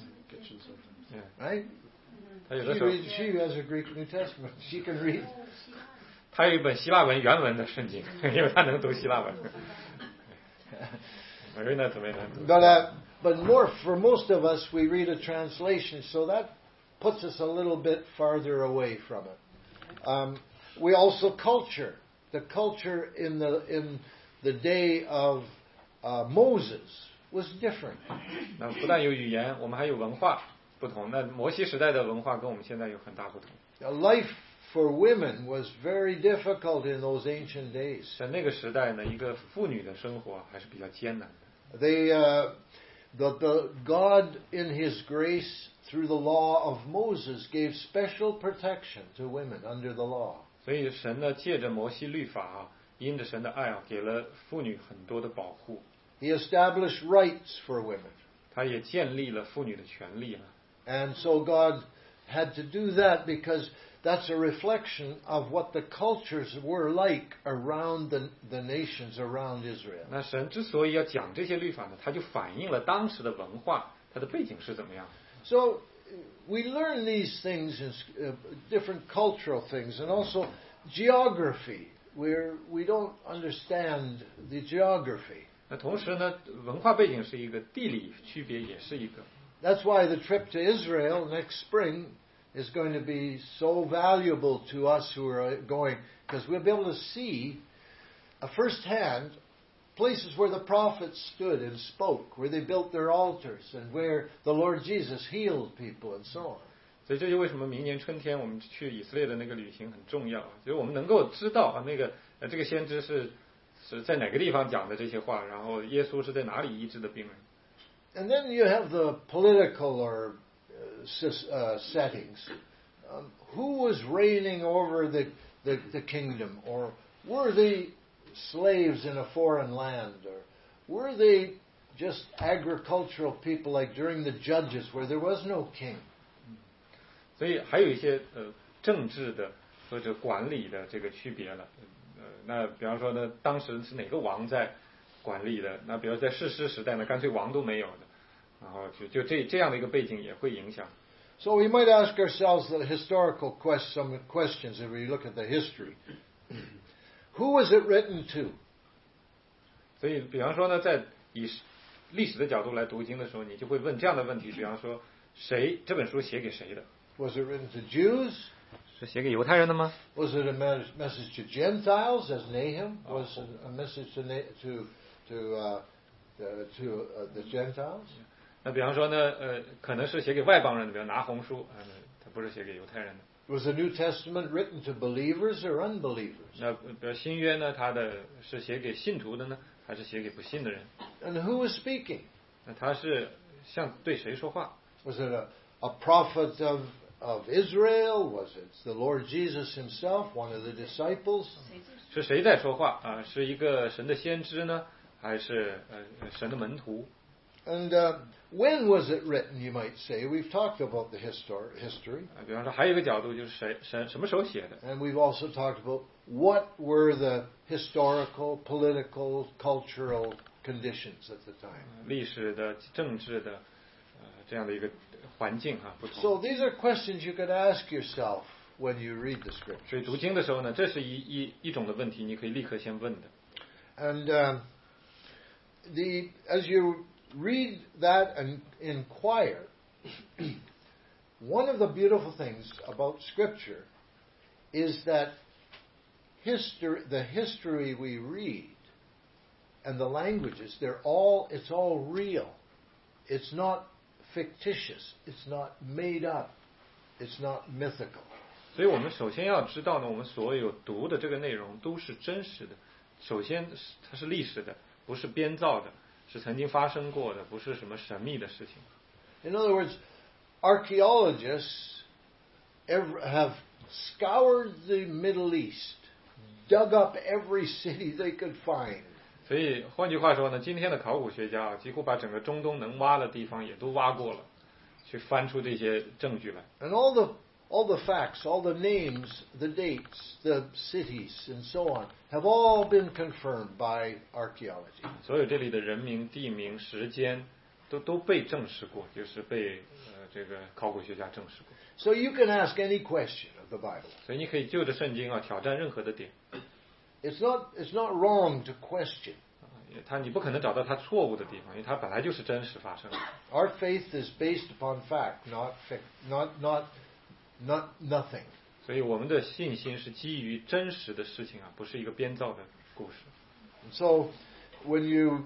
Yeah. right? 她有 She 的时候 reads. She has a Greek New Testament. She can read. 她有一本希腊文原文的圣经，因为她能读希腊文。Marina 姊妹能读。 But uh, but more for most of us, we read a translation, so that puts us a little bit farther away from it. Um, we also culture. The culture in the in the day of uh, Moses was different. 那不但有语言，我们还有文化不同。那摩西时代的文化跟我们现在有很大不同。 Now, life for women was very difficult in those ancient days. 在那个时代呢，一个妇女的生活还是比较艰难的。 They uh, the the God in His grace through the law of Moses gave special protection to women under the law. 所以神呢，借着摩西律法啊，因着神的爱啊，给了妇女很多的保护。 He established rights for women. 他也建立了妇女的权利啊。 And so God had to do that because that's a reflection of what the cultures were like around the, the nations around Israel. 那神之所以要讲这些律法呢，它就反映了当时的文化，它的背景是怎么样。 So we learn these things in uh, different cultural things and also geography, where we don't understand the geography. 那同时呢，文化背景是一个，地理区别也是一个。 That's why the trip to Israel next spring is going to be so valuable to us who are going, because we'll be able to see uh, firsthand places where the prophets stood and spoke, where they built their altars, and where the Lord Jesus healed people, and so on. 所以这就为什么明年春天我们去以色列的那个旅行很重要，就是我们能够知道啊，那个呃这个先知是是在哪个地方讲的这些话，然后耶稣是在哪里医治的病人。 And then you have the political or uh, sis, uh, settings. Um, who was reigning over the, the, the kingdom? Or were they slaves in a foreign land? Or were they just agricultural people like during the Judges where there was no king? 所以还有一些呃政治的或者管理的这个区别了。呃，那比方说呢，当时是哪个王在管理的？那比如在士师时代呢，干脆王都没有的。 然后就就这这样的一个背景也会影响。 So we might ask ourselves the historical quest, some questions if we look at the history. Who was it written to? 所以，比方说呢，在以历史的角度来读经的时候，你就会问这样的问题：比方说，谁这本书写给谁的？ Was it written to Jews? 是写给犹太人的吗？ Was it a mes- message to Gentiles, as Nahum? Was it a message to Na- to to uh, uh, to uh, the Gentiles? 那比方说呢，呃，可能是写给外邦人的，比如拿红书，呃，它不是写给犹太人的。 Was the New Testament written to believers or unbelievers? 那比如新约呢，它的是写给信徒的呢，还是写给不信的人？ And who was speaking? 那他是向对谁说话？ Was it a, a prophet of, of Israel? Was it the Lord Jesus himself, one of the disciples? 是谁在说话啊？是一个神的先知呢，还是呃神的门徒？ And uh, when was it written, you might say? We've talked about the histor- history. 啊，比方说还有一个角度就是谁神什么时候写的？ And we've also talked about what were the historical, political, cultural conditions at the time. 历史的、政治的，呃这样的一个环境哈、不同。 So these are questions you could ask yourself when you read the 所以 scripture. 读经的时候呢，这是一一一种的问题，你可以立刻先问的。 And um, the as you read that and inquire, one of the beautiful things about Scripture is that history, the history we read, and the languages, they're all it's all real. It's not fictitious. It's not made up. It's not mythical. 所以我们首先要知道呢，我们所有读的这个内容都是真实的。首先，它是历史的，不是编造的，是曾经发生过的，不是什么神秘的事情。 In other words, archaeologists ever, have scoured the Middle East, dug up every city they could find. 所以换句话说呢，今天的考古学家啊，几乎把整个中东能挖的地方也都挖过了，去翻出这些证据来。 And all the all the facts, all the names, the dates, the cities, and so on, have all been confirmed by archaeology. 所有这里的人名、地名、时间，都都被证实过，就是被呃这个考古学家证实过。 So you can ask any question of the Bible. 所以你可以就着圣经啊挑战任何的点， It's not it's not wrong to question. 啊，他你不可能找到他错误的地方，因为他本来就是真实发生的。 Our faith is based upon fact, not fic, not not not nothing. 所以我们的信心是基于真实的事情啊，不是一个编造的故事。 And so when you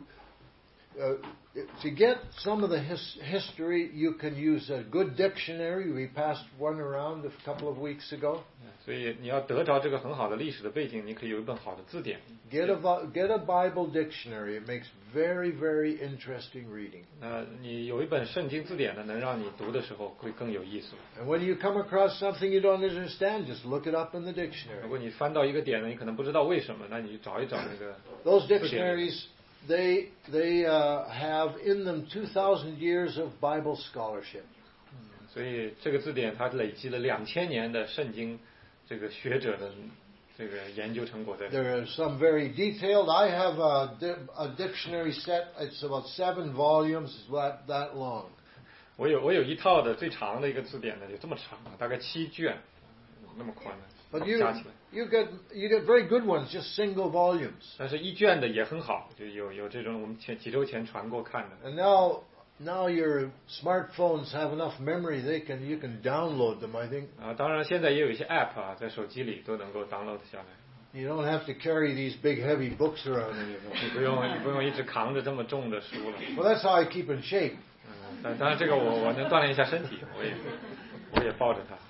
uh, to get some of the his, history, you can use a good dictionary. We passed one around a couple of weeks ago. 所以你要得着这个很好的历史的背景，你可以有一本好的字典。 Get a Bi- get a Bible dictionary. It makes very very interesting reading. 那你有一本圣经字典呢，能让你读的时候会更有意思。 And when you come across something you don't understand, just look it up in the 如 dictionary. 果你翻到一个点呢，你可能不知道为什么，那你找一找那个 Those 字典。 dictionaries, they they uh, have in them two thousand years of Bible scholarship. 所以这个字典它累积了两千年的圣经这个学者的这个研究成果在里面。 There are some very detailed. I have a, di- a dictionary set. It's about seven volumes. It's that that long. 我有我有一套的最长的一个字典呢，有这么长啊，大概七卷，那么宽 But 的， you 加起来。 you get you get very good ones, just single volumes. 但是一卷的也很好，就有有这种我们前几周前传过看的。 And now now your smartphones have enough memory. They can you can download them. I think 啊，当然现在也有一些 App 啊，在手机里都能够 download 下来， you don't have to carry these big heavy books around anymore. 你不用你不用一直扛着这么重的书了。 Well, that's how I keep in shape. 嗯，但当然这个我我能锻炼一下身体，我也我也抱着它。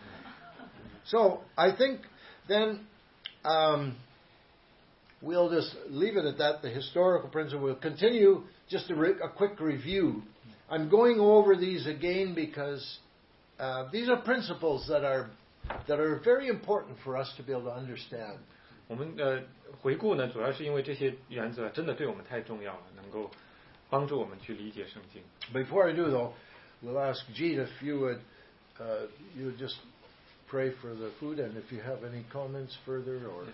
So I think then um, we'll just leave it at that. The historical principle. We'll continue. Just a, re- a quick review. I'm going over these again because uh, these are principles that are that are very important for us to be able to understand. 我们呃回顾呢，主要是因为这些原则真的对我们太重要了，能够帮助我们去理解圣经。 Before I do, though, we'll ask Jeet if you would uh, you would just pray for the food, and if you have any comments further or.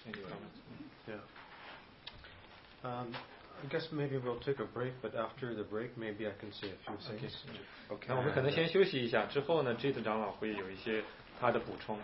Yeah. Um, I guess maybe we'll take a break, but after the break, maybe I can say a few things. Okay. 那我们可能先休息一下，之后呢 ，J 长老会有一些他的补充。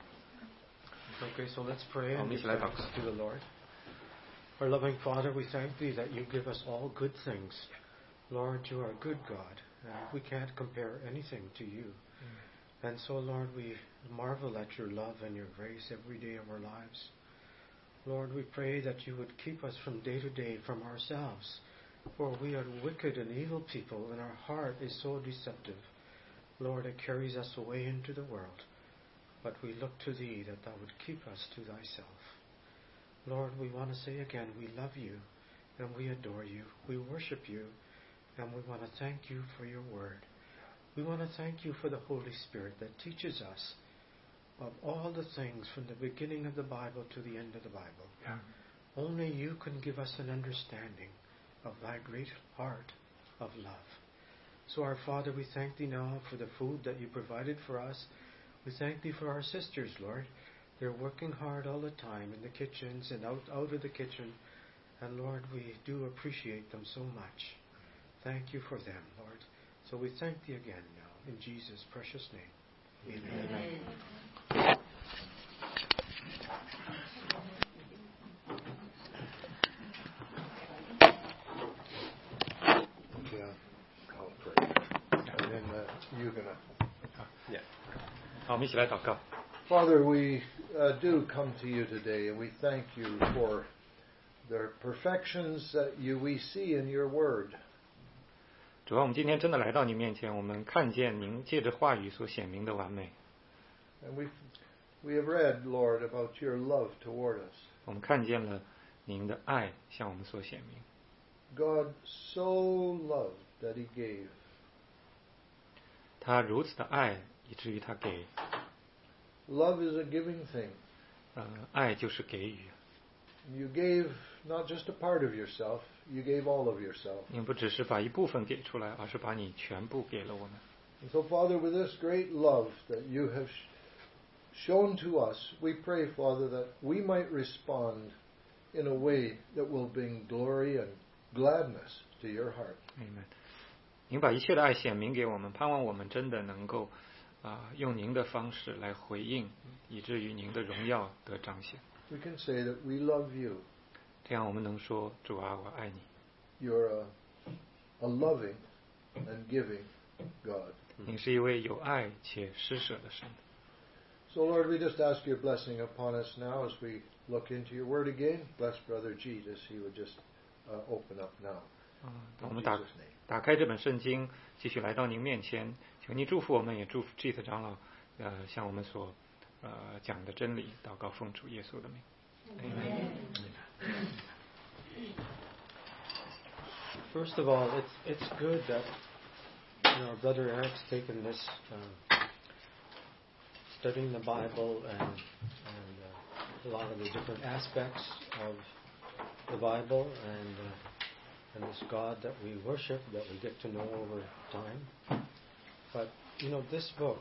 Okay, so let's pray 好，我 and 们一 give 起来祷 thanks 告。 to the Lord. Our loving Father, we thank Thee that You give us all good things. Lord, You are a good God, and we can't compare anything to You. And so, Lord, we marvel at Your love and Your grace every day of our lives. Lord, we pray that You would keep us from day to day from ourselves, for we are wicked and evil people, and our heart is so deceptive. Lord, it carries us away into the world. but we look to Thee that Thou would keep us to Thyself. Lord, we want to say again, we love You and we adore You. We worship You and we want to thank You for Your Word. We want to thank You for the Holy Spirit that teaches us of all the things from the beginning of the Bible to the end of the Bible. Yeah. Only You can give us an understanding of Thy great heart of love. So our Father, we thank Thee now for the food that You provided for us. We thank Thee for our sisters, Lord. They're working hard all the time in the kitchens and out, out of the kitchen. And Lord, we do appreciate them so much. Thank You for them, Lord. So we thank Thee again now, in Jesus' precious name. Amen. Amen. Yeah, I'll pray. And then uh, you're going to. Yeah. 好，我们一起来祷告。 Father, we uh, do come to You today, and we thank You for the perfections that you we see in Your Word. 主要我们今天真的来到你面前，我们看见您借着话语所显明的完美。 And we we have read, Lord, about Your love toward us. 我们看见了您的爱向我们所显明。 God so loved that He gave. 他如此的爱，以至于他给。 Love is a giving thing. 呃，爱就是给予。 You gave not just a part of yourself, You gave all of yourself. 您不只是把一部分给出来，而是把你全部给了我们。 And so, Father, with this great love that You have shown to us, we pray, Father, that we might respond in a way that will bring glory and gladness to Your heart. Amen. 您把一切的爱显明给我们，盼望我们真的能够啊、呃，用您的方式来回应，以至于您的荣耀得彰显。 We can say that we love You. 这样我们能说：“主啊，我爱你。” You're a, a loving and giving God. 您是一位有爱且施舍的神。 So, Lord, we just ask Your blessing upon us now as we look into Your Word again. Bless Brother Jesus. He would just uh, open up now. 啊、我们打打开这本圣经，继续来到您面前，求您祝福我们，也祝福 Jit 长老，呃，向我们所呃讲的真理，祷告奉主耶稣的名。Amen. First of all, it's it's good that you know, Brother Eric's taken this uh, studying the Bible and and uh, a lot of the different aspects of the Bible and uh, and this God that we worship, that we get to know over time. But you know, this book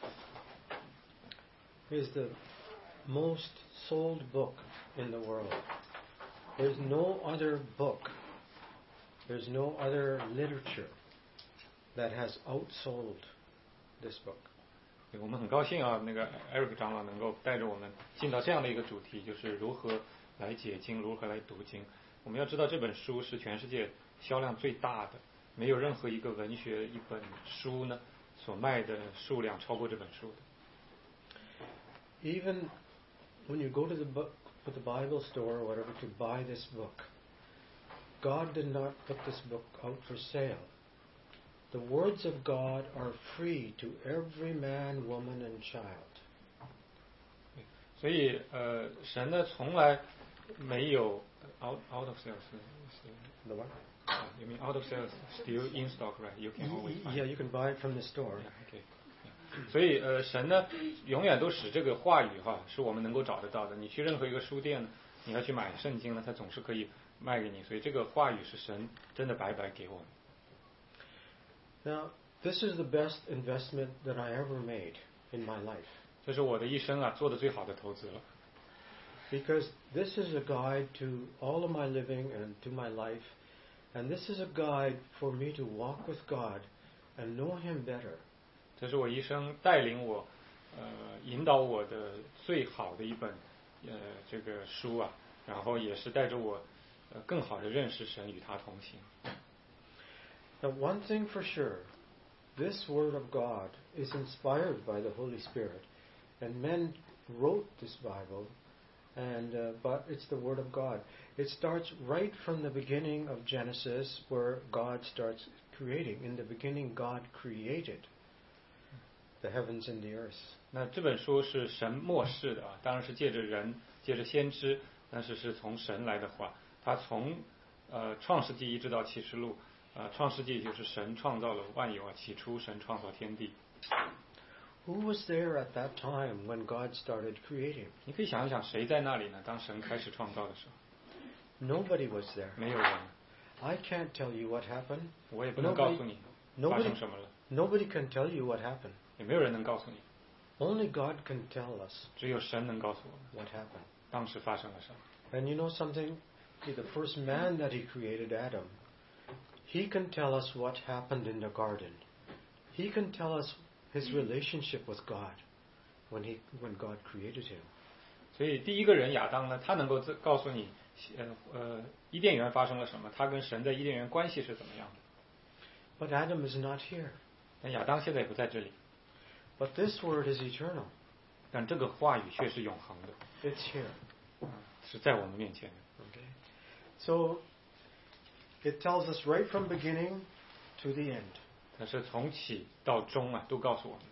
is the most sold book in the world. There's no other book, there's no other literature that has outsold this book. 我们很高兴啊，那个 Eric 长老能够带着我们进到这样的一个主题，就是如何来解经，如何来读经。我们要知道这本书是全世界销量最大的，没有任何一个文学一本书呢所卖的数量超过这本书的。 Even when you go to the book, to the Bible store or whatever to buy this book, God did not put this book out for sale. The words of God are free to every man, woman, and child. 所以呃，神呢从来没有 out out of sales 是 The what? You mean out of sales still in stock, right? You can always buy. Yeah, you can buy it from the store. Yeah, okay. 所以呃，神呢永远都使这个话语哈是我们能够找得到的。你去任何一个书店，你要去买圣经呢，它总是可以卖给你。所以这个话语是神真的白白给我们。 Now, this is the best investment that I ever made in my life. 这是我的一生啊做的最好的投资了。 Because this is a guide to all of my living and to my life, and this is a guide for me to walk with God and know Him better. 这是我一生带领我，呃，引导我的最好的一本，呃，这个书啊，然后也是带着我，呃，更好的认识神，与他同行。 Now, one thing for sure, this Word of God is inspired by the Holy Spirit, and men wrote this Bible, and uh, but it's the Word of God. It starts right from the beginning of Genesis, where God starts creating. In the beginning, God created. the heavens and the earth. 那这本书是神默示的啊，当然是借着人，借着先知，但是是从神来的话，他从呃创世纪一直到启示录，呃创世纪就是神创造了万有啊，起初神创造天地。 Who was there at that time when God started creating? 你可以想一想，谁在那里呢？当神开始创造的时候， Nobody was there. 没有人， I can't tell you what happened. 我也不能告诉你发 Nobody, 生什么了， nobody can tell you what happened. 也没有人能告诉你， Only God can tell us 只有神能告诉我们 what happened. 当时发生了什么。 And you know something? The first man that he created, Adam, he can tell us what happened in the garden. He can tell us his relationship with God when he when God created him. 所以第一个人亚当呢，他能够告诉你，呃呃，伊甸园发生了什么，他跟神在伊甸园关系是怎么样的。 But Adam is not here. 但亚当现在也不在这里， But this word is eternal. 但这个话语却是永恒的， It's here. 是在我们面前的。 Okay. So it tells us right from beginning to the end. 它是从起到终啊，都告诉我们。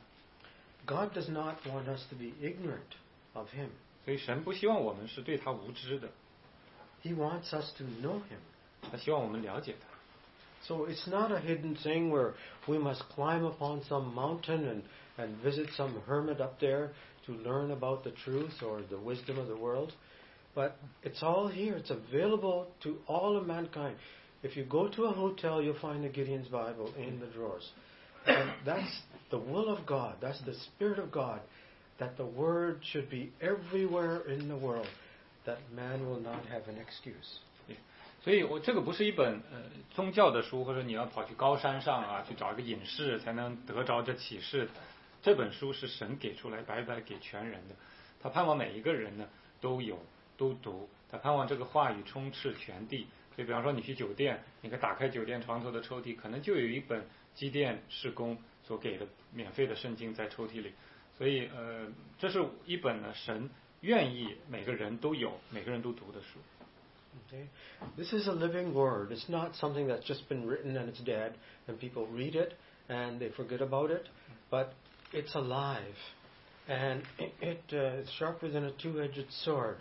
God does not want us to be ignorant of him. 所以神不希望我们是对他无知的， He wants us to know him. 他希望我们了解他。 So it's not a hidden thing where we must climb upon some mountain and, and visit some hermit up there to learn about the truth or the wisdom of the world. But it's all here. It's available to all of mankind. If you go to a hotel, you'll find the Gideon's Bible in the drawers. And that's the will of God. That's the Spirit of God. That the Word should be everywhere in the world. That man will not have an excuse. 所以我这个不是一本呃宗教的书，或者你要跑去高山上啊去找一个隐士才能得着这启示。这本书是神给出来，白白给全人的。他盼望每一个人呢都有都读，他盼望这个话语充斥全地。所以比方说你去酒店，你可以打开酒店床头的抽屉，可能就有一本基甸事工所给的免费的圣经在抽屉里。所以呃这是一本呢神愿意每个人都有，每个人都读的书。 Okay? This is a living word. It's not something that's just been written and it's dead and people read it and they forget about it, but it's alive and it, it uh, is sharper than a two-edged sword.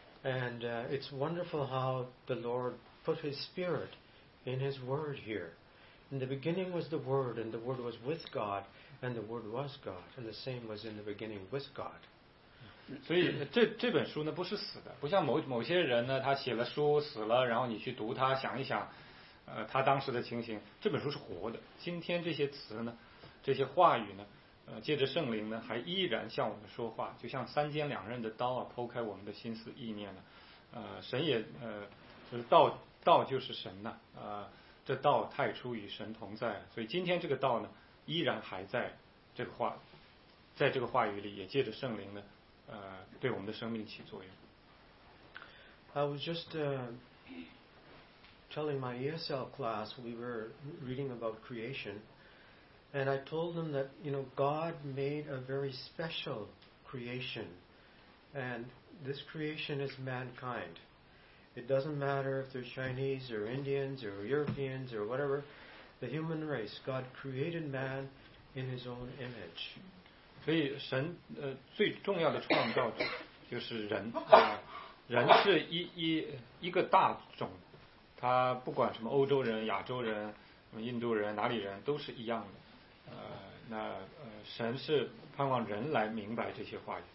And uh, it's wonderful how the Lord put His Spirit in His Word here. In the beginning was the Word, and the Word was with God, and the Word was God, and the same was in the beginning with God. 所以这这本书呢不是死的，不像某某些人呢，他写了书死了，然后你去读它，想一想，呃，他当时的情形。这本书是活的，今天这些词呢，这些话语呢，呃，借着圣灵呢，还依然向我们说话，就像三尖两刃的刀啊，剖开我们的心思意念呢。呃，神也呃，就是道道就是神呐、啊，呃，这道太初与神同在，所以今天这个道呢，依然还在这个话，在这个话语里，也借着圣灵呢。 呃，对我们的生命起作用。 I was just uh, telling my E S L class, we were reading about creation, and I told them that, you know, God made a very special creation, and this creation is mankind. It doesn't matter if they're Chinese or Indians or Europeans or whatever, the human race, God created man in His own image. 所以神呃最重要的创造者就是人啊、呃，人是一一一个大种，他不管什么欧洲人、亚洲人、印度人、哪里人都是一样的。呃，那呃神是盼望人来明白这些话语。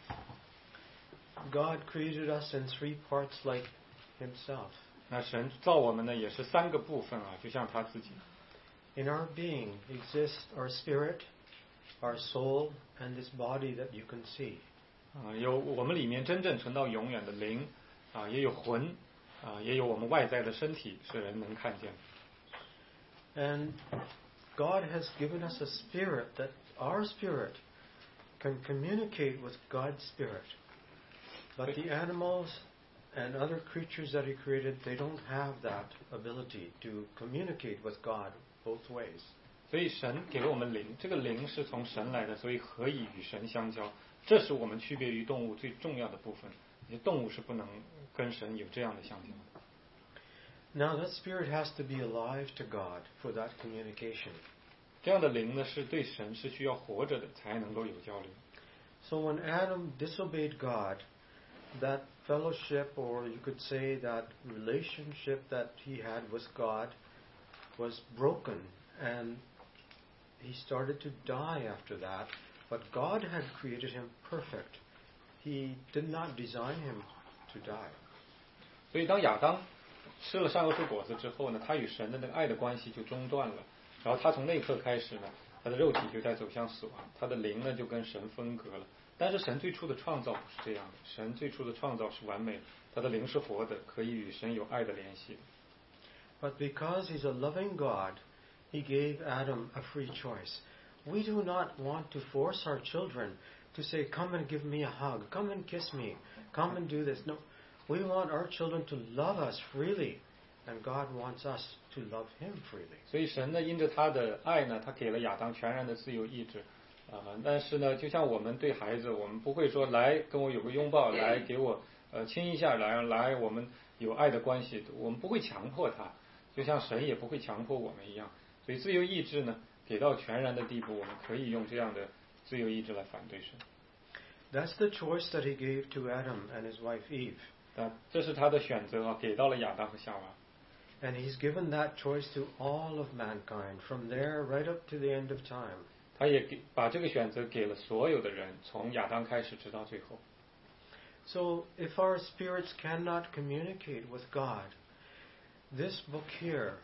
God created us in three parts like Himself. 那神造我们呢也是三个部分啊，就像他自己。 In our being exists our spirit, our soul, and this body that you can see. 啊、呃，有我们里面真正存到永远的灵，啊、呃，也有魂，啊、呃，也有我们外在的身体是人能看见的。 And God has given us a spirit that our spirit can communicate with God's spirit. But the animals and other creatures that He created, they don't have that ability to communicate with God both ways. 所以神给了我们灵，这个灵是从神来的，所以可以与神相交。这是我们区别于动物最重要的部分。因为动物是不能跟神有这样的相交的。 Now that spirit has to be alive to God for that communication. 这样的灵呢，是对神是需要活着的，才能够有交流。 So when Adam disobeyed God, that fellowship, or you could say that relationship that he had with God, was broken, and he started to die after that. But God had created him perfect. He did not design him to die. 所以当亚当吃了善恶树果子之后呢，他与神的那个爱的关系就中断了。然后他从那一刻开始呢，他的肉体就在走向死亡，他的灵呢就跟神分隔了。但是神最初的创造不是这样的，神最初的创造是完美的，他的灵是活的，可以与神有爱的联系的。 But because he's a loving God, he gave Adam a free choice. We do not want to force our children to say, come and give me a hug, come and kiss me, come and do this. No, we want our children to love us freely, and God wants us to love him freely. 所以神呢，因着他的爱呢，他给了亚当全然的自由意志。啊、呃，但是呢，就像我们对孩子，我们不会说来跟我有个拥抱，来给我呃亲一下，来来我们有爱的关系，我们不会强迫他，就像神也不会强迫我们一样。所以自由意志呢，给到全然的地步，我们可以用这样的自由意志来反对神。 That's the choice that he gave to Adam and his wife Eve. 啊，这是他的选择啊，给到了亚当和夏娃。 And he's given that choice to all of mankind, from there right up to the end of time. 他也给把这个选择给了所有的人，从亚当开始直到最后。 So if our spirits cannot communicate with God, this book here,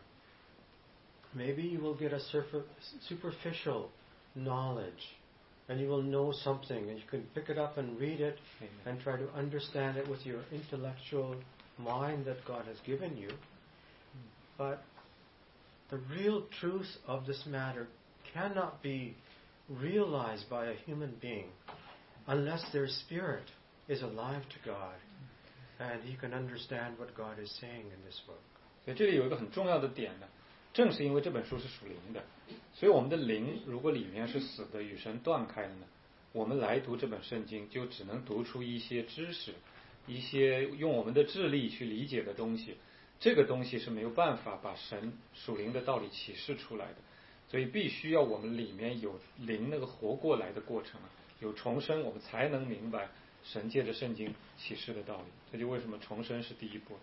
maybe you will get a superficial knowledge, and you will know something, and you can pick it up and read it, Amen. And try to understand it with your intellectual mind that God has given you. But the real truth of this matter cannot be realized by a human being unless their spirit is alive to God and he can understand what God is saying in this book. 所以这里有一个很重要的点呢，正是因为这本书是属灵的，所以我们的灵如果里面是死的，与神断开了呢，我们来读这本圣经就只能读出一些知识，一些用我们的智力去理解的东西，这个东西是没有办法把神属灵的道理启示出来的。所以必须要我们里面有灵那个活过来的过程，有重生，我们才能明白神借着圣经启示的道理。这就为什么重生是第一步。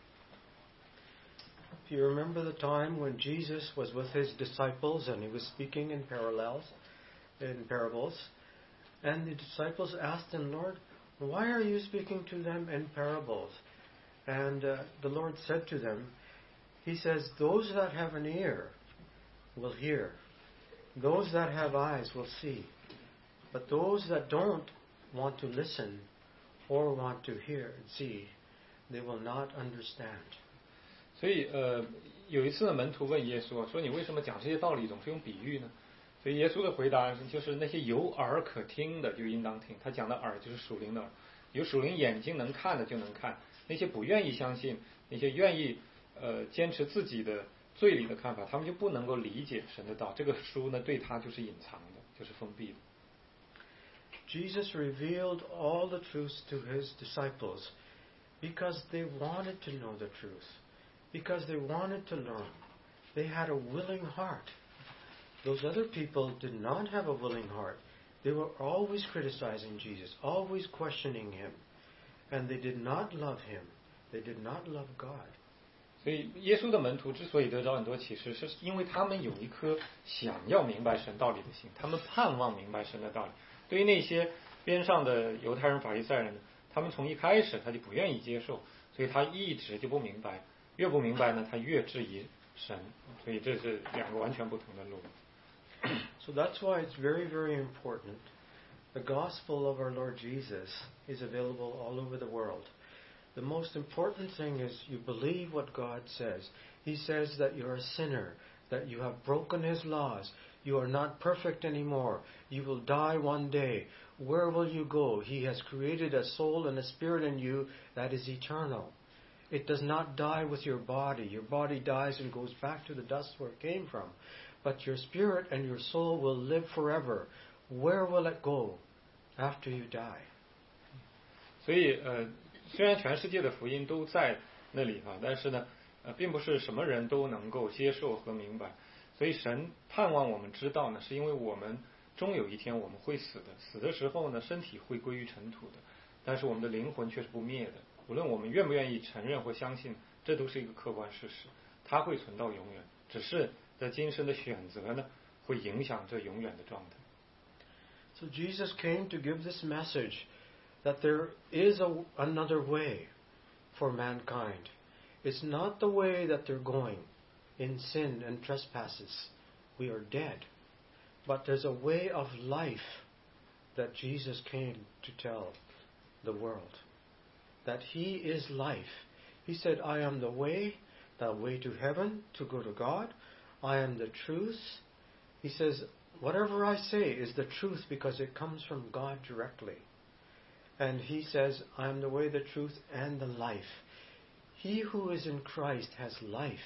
If you remember the time when Jesus was with his disciples and he was speaking in parallels, in parables, and the disciples asked him, Lord, why are you speaking to them in parables? And uh, the Lord said to them, he says, those that have an ear will hear. Those that have eyes will see. But those that don't want to listen or want to hear and see, they will not understand. 所以呃，有一次呢，门徒问耶稣说：“你为什么讲这些道理总是用比喻呢？”所以耶稣的回答就是：那些有耳可听的就应当听。他讲的耳就是属灵的耳，有属灵眼睛能看的就能看。那些不愿意相信，那些愿意呃坚持自己的罪里的看法，他们就不能够理解神的道。这个书呢，对他就是隐藏的，就是封闭的。 Jesus revealed all the truths to his disciples because they wanted to know the truth, because they wanted to learn. They had a willing heart. Those other people did not have a willing heart. They were always criticizing Jesus, always questioning him, and they did not love him. They did not love God. 所以耶稣的门徒之所以得到很多启示，是因为他们有一颗想要明白神道理的心，他们盼望明白神的道理。对于那些边上的犹太人法利赛人，他们从一开始他就不愿意接受，所以他一直就不明白，越不明白呢，他越质疑神。所以这是两个完全不同的路。 So that's why it's very, very important. The gospel of our Lord Jesus is available all over the world. The most important thing is you believe what God says. He says that you're a sinner, that you have broken his laws. You are not perfect anymore. You will die one day. Where will you go? He has created a soul and a spirit in you that is eternal. It does not die with your body. Your body dies and goes back to the dust where it came from. But your spirit and your soul will live forever. Where will it go after you die? 所以呃。虽然全世界的福音都在那里哈，但是呢，呃，并不是什么人都能够接受和明白。 所以神盼望我们知道呢，是因为我们终有一天我们会死的，死的时候呢，身体会归于尘土的，但是我们的灵魂却是不灭的。无论我们愿不愿意承认或相信，这都是一个客观事实，它会存到永远。只是在今生的选择呢，会影响这永远的状态。 So Jesus came to give this message that there is a, another way for mankind. It's not the way that they're going in sin and trespasses. We are dead. But there's a way of life that Jesus came to tell the world. That He is life. He said, I am the way, the way to heaven, to go to God. I am the truth. He says, whatever I say is the truth because it comes from God directly. And He says, I am the way, the truth, and the life. He who is in Christ has life.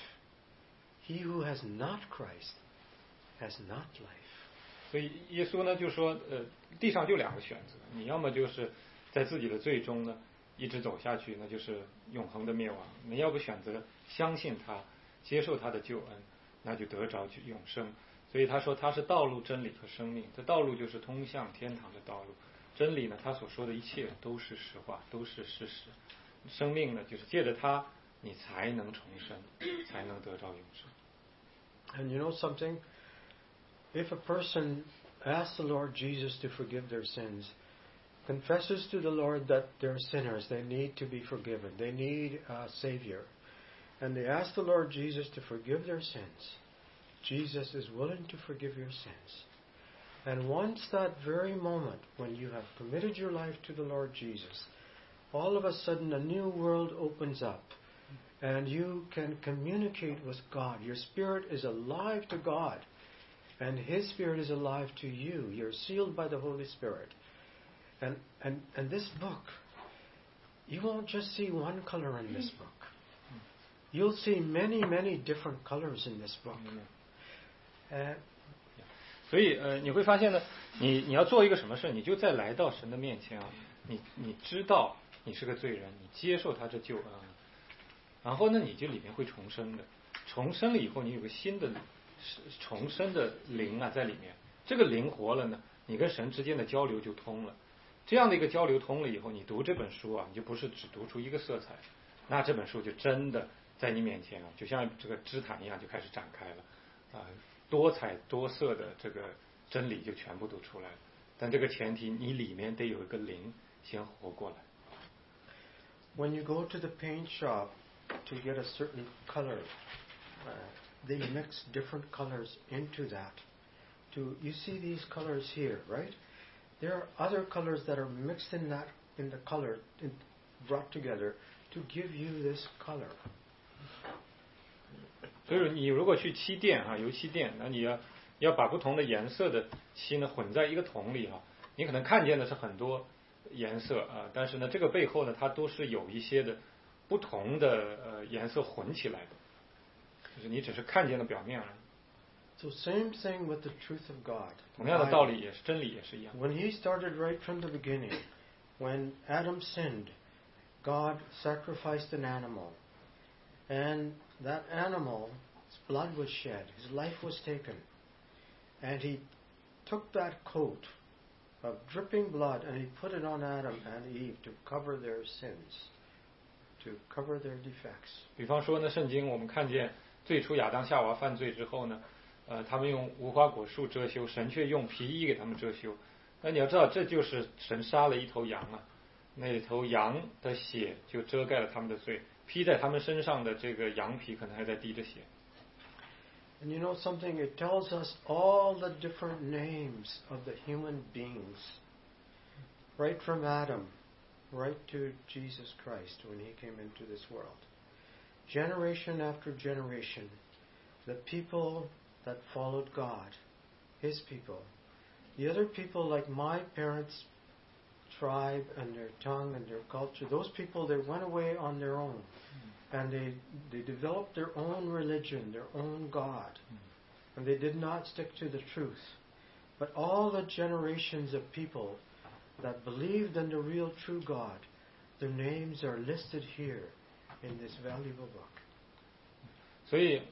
He who has not Christ has not life. 所以耶稣呢就说，呃，地上就两个选择，你要么就是在自己的罪中呢一直走下去，那就是永恒的灭亡；你要不选择相信他，接受他的救恩，那就得着永生。所以他说他是道路、真理和生命。这道路就是通向天堂的道路，真理呢，他所说的一切都是实话，都是事实。生命呢，就是借着他，你才能重生，才能得着永生。 And you know something? If a person asks the Lord Jesus to forgive their sins, confesses to the Lord that they're sinners, they need to be forgiven, they need a Savior, and they ask the Lord Jesus to forgive their sins, Jesus is willing to forgive your sins. And once that very moment when you have committed your life to the Lord Jesus, all of a sudden a new world opens up and you can communicate with God. Your spirit is alive to God and His Spirit is alive to you. You're sealed by the Holy Spirit. And, and, and this book, you won't just see one color in this book. You'll see many, many different colors in this book. And, 所以呃，你会发现呢，你你要做一个什么事，你就再来到神的面前啊，你你知道你是个罪人，你接受他这救恩，然后呢，你就里面会重生的，重生了以后，你有个新的重生的灵啊在里面，这个灵活了呢，你跟神之间的交流就通了。这样的一个交流通了以后，你读这本书啊，你就不是只读出一个色彩，那这本书就真的在你面前啊，就像这个枝毯一样就开始展开了啊。多彩多色的这个真理就全部都出来了，但这个前提你里面得有一个灵先活过来。 When you go to the paint shop to get a certain color, uh, they mix different colors into that. To you see these colors here, right? There are other colors that are mixed in that in the color in, brought together to give you this color. 所以你如果去漆店啊，油漆店，那你要要把不同的颜色的漆呢混在一个桶里啊，你可能看见的是很多颜色啊，但是呢，这个背后呢，它都是有一些的不同的呃颜色混起来的，就是你只是看见了表面而已。 So same thing with the truth of God. 同样的道理也是真理也是一样。 When He started right from the beginning, when Adam sinned, God sacrificed an animal, and that animal's blood was shed, his life was taken, and He took that coat of dripping blood and He put it on Adam and Eve to cover their sins, to cover their defects. 比方说呢，圣经我们看见最初亚当夏娃犯罪之后呢，呃，他们用无花果树遮羞，神却用皮衣给他们遮羞。那你要知道，这就是神杀了一头羊啊，那头羊的血就遮盖了他们的罪，披在他们身上的这个羊皮可能还在滴着血。 And you know something? It tells us all the different names of the human beings, right from Adam, right to Jesus Christ when He came into this world. Generation after generation, the people that followed God, His people, the other people like my parents' tribe and their tongue and their culture, those people, they went away on their own. And they, they developed their own religion, their own God. And they did not stick to the truth. But all the generations of people that believed in the real true God, their names are listed here in this valuable book. 所以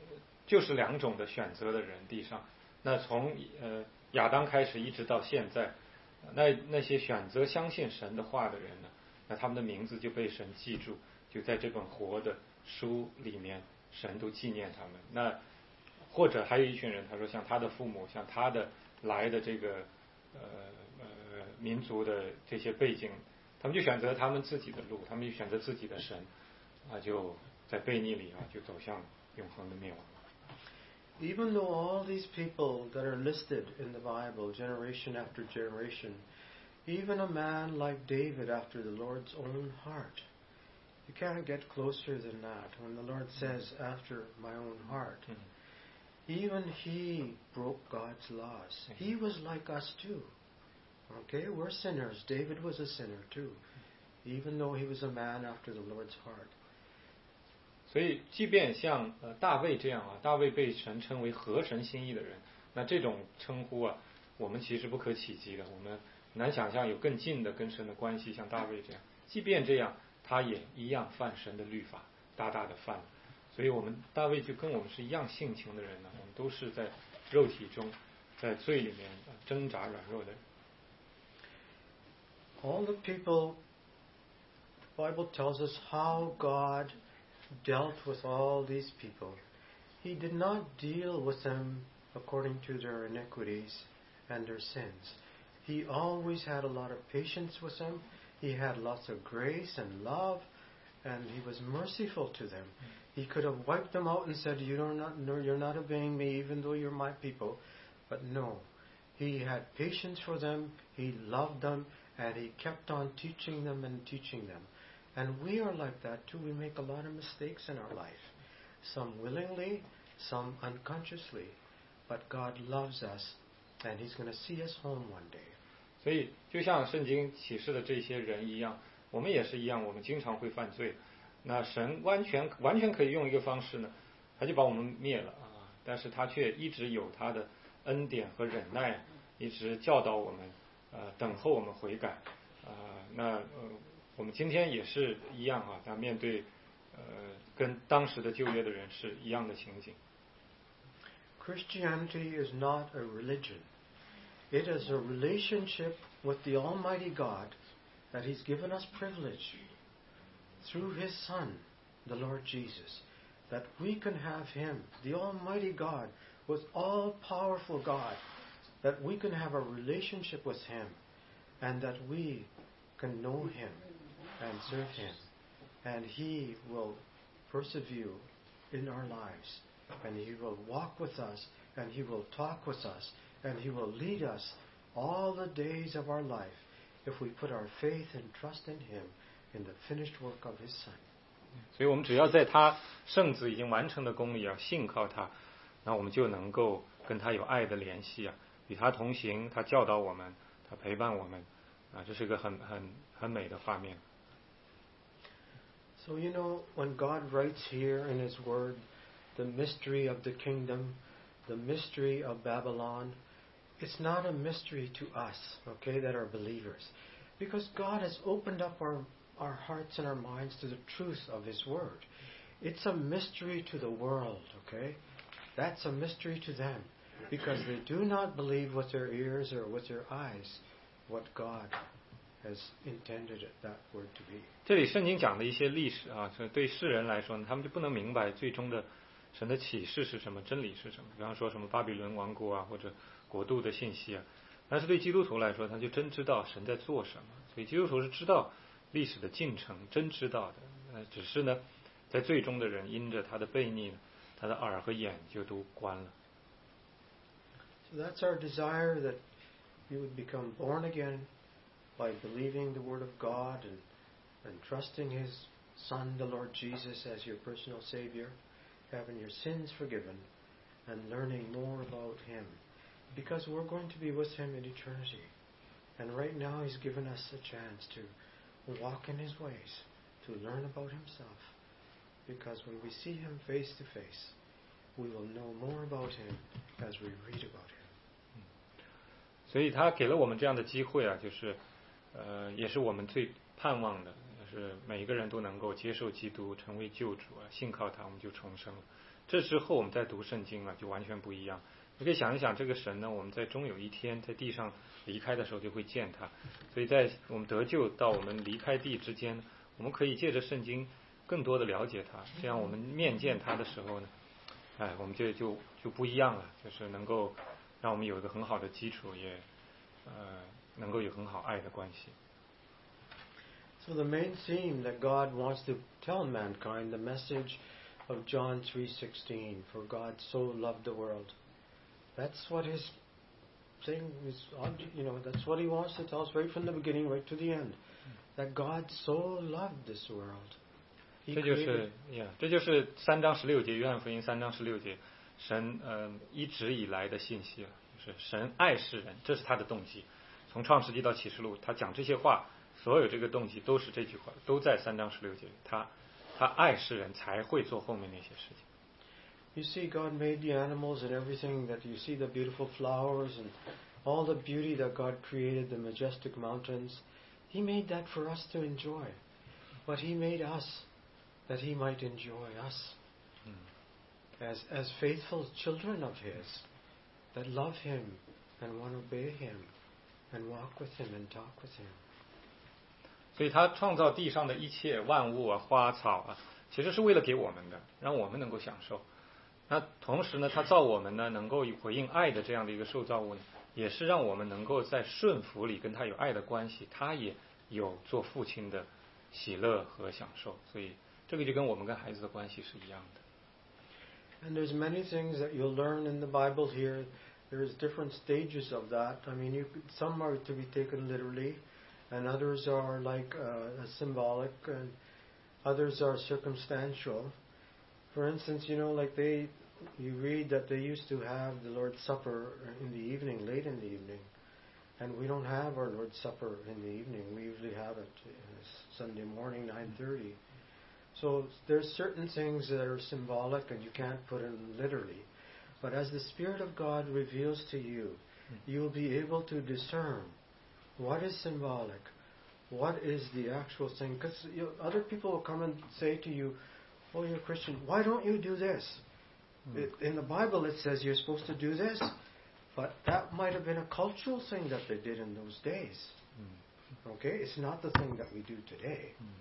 就是两种的选择的人地上。那从呃亚当开始一直到现在，那那些选择相信神的话的人呢，那他们的名字就被神记住，就在这本活的书里面，神都纪念他们。那或者还有一群人，他说像他的父母，像他的来的这个呃呃民族的这些背景，他们就选择他们自己的路，他们就选择自己的神，啊，就在悖逆里啊，就走向永恒的灭亡。 Even though all these people that are listed in the Bible, generation after generation, even a man like David after the Lord's own heart, you can't get closer than that. When the Lord says, after my own heart, even he broke God's laws. He was like us too. Okay, we're sinners. David was a sinner too, even though he was a man after the Lord's heart. 所以，即便像呃大卫这样啊，大卫被神称为合神心意的人，那这种称呼啊，我们其实不可企及的，我们难想象有更近的跟神的关系，像大卫这样。即便这样，他也一样犯神的律法，大大的犯了。所以我们大卫就跟我们是一样性情的人呢，我们都是在肉体中，在罪里面挣扎软弱的人。 All the people, the Bible tells us how God dealt with all these people. He did not deal with them according to their iniquities and their sins. He always had a lot of patience with them. He had lots of grace and love, and he was merciful to them. He could have wiped them out and said, "You are not, no, you're not obeying me, even though you're my people." But no, he had patience for them. He loved them, and he kept on teaching them and teaching them. And we are like that too. We make a lot of mistakes in our life, some willingly, some unconsciously. But God loves us, and He's going to see us home one day. 所以，就像圣经启示的这些人一样，我们也是一样，我们经常会犯罪。那神完全完全可以用一个方式呢，他就把我们灭了啊！但是他却一直有他的恩典和忍耐，一直教导我们，呃，等候我们悔改啊、呃。那呃。我们今天也是一样啊，他面对呃跟当时的旧约的人是一样的情景。 Christianity is not a religion. It is a relationship with the Almighty God that He's given us privilege through His Son, the Lord Jesus, that we can have Him, the Almighty God, with all-powerful God, that we can have a relationship with Him, and that we can know Him and serve Him, and He will persevere in our lives, and He will walk with us, and He will talk with us, and He will lead us all the days of our life if we put our faith and trust in Him in the finished work of His Son. 所以我们只要在他圣子已经完成的功里啊，信靠他，那我们就能够跟他有爱的联系啊，与他同行，他教导我们，他陪伴我们啊，这是个很很很美的画面。 So, you know, when God writes here in His Word, the mystery of the kingdom, the mystery of Babylon, it's not a mystery to us, okay, that are believers. Because God has opened up our, our hearts and our minds to the truth of His Word. It's a mystery to the world, okay? That's a mystery to them. Because they do not believe with their ears or with their eyes what God has intended that word to be. 这里圣经讲的一些历史啊，对世人来说呢，他们就不能明白最终的神的启示是什么，真理是什么。比方说什么巴比伦王国啊，或者国度的信息啊。但是对基督徒来说，他就真知道神在做什么。所以基督徒是知道历史的进程，真知道的。呃，只是呢，在最终的人因着他的悖逆呢，他的耳和眼就都关了。 So that's our desire, that you would become born again by believing the Word of God and, and trusting His Son, the Lord Jesus, as your personal Savior, having your sins forgiven, and learning more about Him. Because we're going to be with Him in eternity. And right now He's given us a chance to walk in His ways, to learn about Himself. Because when we see Him face to face, we will know more about Him as we read about Him. 所以他给了我们这样的机会啊，就是呃，也是我们最盼望的，就是每一个人都能够接受基督，成为救主啊，信靠他，我们就重生了。 这之后我们再读圣经啊，就完全不一样。你可以想一想，这个神呢，我们在终有一天在地上离开的时候就会见他，所以在我们得救到我们离开地之间，我们可以借着圣经更多的了解他，这样我们面见他的时候呢，哎，我们就就就不一样了，就是能够让我们有一个很好的基础，也呃能够有很好爱的关系。 So the main theme that God wants to tell mankind, the message of John three sixteen, for God so loved the world. That's what his thing is, you know, that's what he wants to tell us right from the beginning, right to the end. That God so loved this world. 这就是呀，这就是三章十六节，约翰福音三章十六节，神呃一直以来的信息了，就是神爱世人，这是他的动机。从创世纪到启示录，他讲这些话，所有这个动机都是这句话，都在三章十六节。他他爱世人，才会做后面那些事情。 You see, God made the animals and everything, that you see the beautiful flowers and all the beauty that God created, the majestic mountains. He made that for us to enjoy. But He made us that He might enjoy us as, as faithful children of His that love Him and want to obey Him and walk with Him and talk with Him. 所以他创造地上的一切万物啊，花草啊，其实是为了给我们的，让我们能够享受。那同时呢，他造我们呢，能够回应爱的这样的一个受造物呢，也是让我们能够在顺服里跟他有爱的关系，他也有做父亲的喜乐和享受。所以这个就跟我们跟孩子的关系是一样的。 And there's many things that you'll learn in the Bible here. There's different stages of that. I mean, you could, some are to be taken literally, and others are like uh, symbolic, and others are circumstantial. For instance, you know, like they, you read that they used to have the Lord's Supper in the evening, late in the evening, and we don't have our Lord's Supper in the evening. We usually have it Sunday morning, nine thirty. So there's certain things that are symbolic and you can't put in literally. But as the Spirit of God reveals to you, you will be able to discern what is symbolic, what is the actual thing. Because you know, other people will come and say to you, oh, you're a Christian, why don't you do this? Mm. It, in the Bible it says you're supposed to do this, but that might have been a cultural thing that they did in those days. Mm. Okay? It's not the thing that we do today. Mm.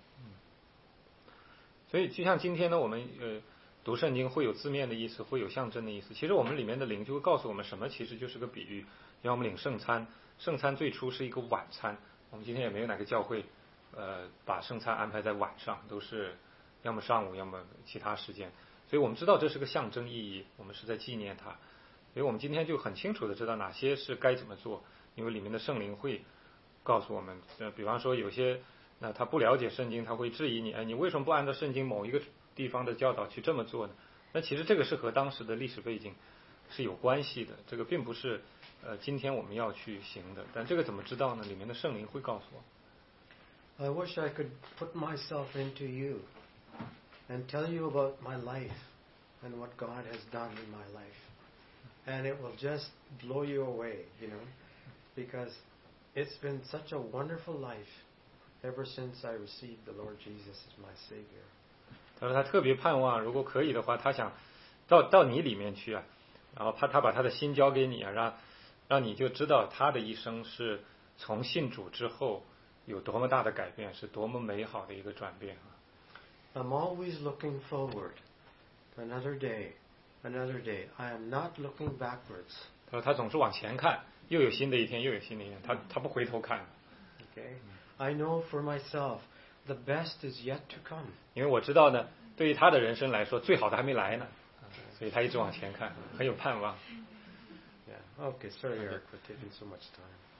所以就像今天呢，我们呃读圣经会有字面的意思，会有象征的意思。其实我们里面的灵就会告诉我们，什么其实就是个比喻。让我们领圣餐，圣餐最初是一个晚餐。我们今天也没有哪个教会呃把圣餐安排在晚上，都是要么上午，要么其他时间。所以我们知道这是个象征意义，我们是在纪念它。所以我们今天就很清楚的知道哪些是该怎么做，因为里面的圣灵会告诉我们。呃，比方说有些。那他不了解圣经，他会质疑你，哎，你为什么不按照圣经某一个地方的教导去这么做呢？那其实这个是和当时的历史背景是有关系的，这个并不是呃今天我们要去行的。但这个怎么知道呢？里面的圣灵会告诉我。 I wish I could put myself into you and tell you about my life and what God has done in my life, and it will just blow you away, you know, because it's been such a wonderful life.Ever since I received the Lord Jesus as my Savior. 他说他特别盼望，如果可以的话，他想到到你里面去啊，然后他他把他的心交给你啊，让让你就知道他的一生是从信主之后有多么大的改变，是多么美好的一个转变啊。 I'm always looking forward to another day, another day. I am not looking backwards. 他说他总是往前看，又有新的一天，又有新的一天，他他不回头看。 Okay.I know for myself, the best is yet to come. 因为我知道呢，对于他的人生来说，最好的还没来呢，所以他一直往前看，很有盼望。 Yeah. Okay. Sorry, Eric, for taking so much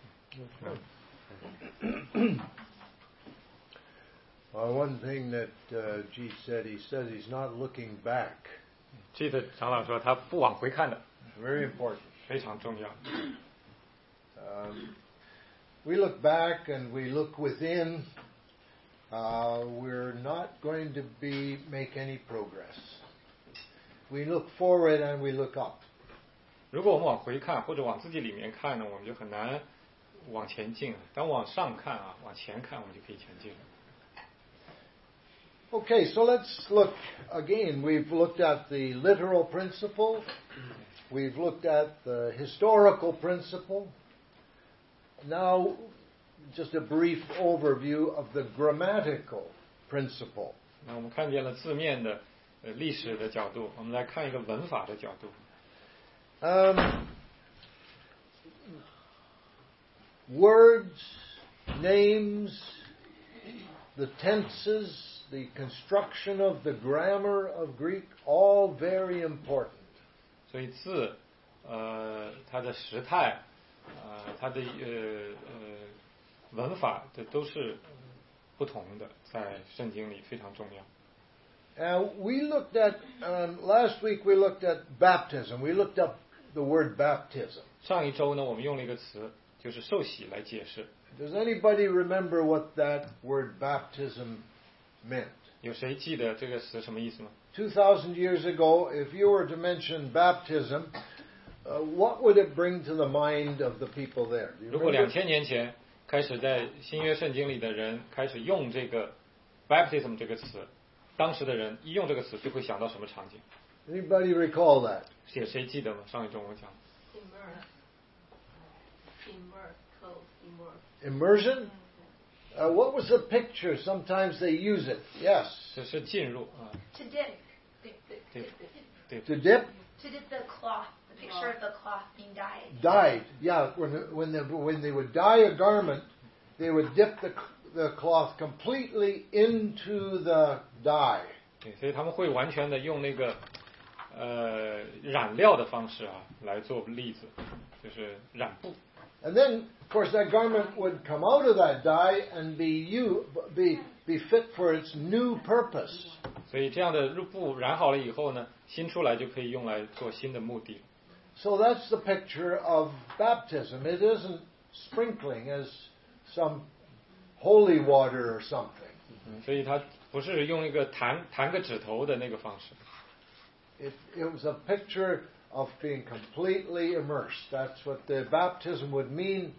time. Well, one thing that uh, G said, he says he's not looking back. 记得长老说他不往回看的 ，very important， 非常重要。 Um, We look back and we look within, uh, we're not going to be make any progress. We look forward and we look up. 如果我们往回看或者往自己里面看呢，我们就很难往前进。当往上看啊，往前看，我们就可以前进。 Okay, so let's look again. We've looked at the literal principle. We've looked at the historical principle. Now, just a brief overview of the grammatical principle. 那我们看见了字面的呃历史的角度，我们来看一个文法的角度。 Um, words, names, the tenses, the construction of the grammar of Greek, all very important. 所以字，呃，它的时态，呃，它的呃呃文法，这都是不同的，在圣经里非常重要。 Uh, we looked at, um, last week we looked at baptism. We looked up the word baptism. 上一周呢，我们用了一个词，就是受洗来解释。 Does anybody remember what that word baptism meant? 有谁记得这个词什么意思吗？ two thousand years ago, if you were to mention baptism, uh, what would it bring to the mind of the people there? Do you 如果两 remember? 千年前开始在新约圣经里的人开始用这个 baptism 这个词，当时的人一用这个词就会想到什么场景？ Anybody recall that? 有谁记得吗？上一周我讲 Immerse. Immerse. Close. Immerse. Immersion? Uh, what was the picture? Sometimes they use it. Yes. 这是进入啊， To dip. Dip, dip, Dip. dip, dip. dip. To dip? To dip the cloth. The picture of the cloth being dyed. Dyed. Yeah. When when they, when they would dye a garment, they would dip the the cloth completely into the dye. 对，所以他们会完全的用那个呃染料的方式啊来做例子，就是染布。 And then, of course, that garment would come out of that dye and be you be be fit for its new purpose. 所以这样的布染好了以后呢，新出来就可以用来做新的目的。 So that's the picture of baptism. It isn't sprinkling as some holy water or something. 嗯，所以它不是用一个弹弹个指头的那个方式。 It it was a picture of being completely immersed. That's what the baptism would mean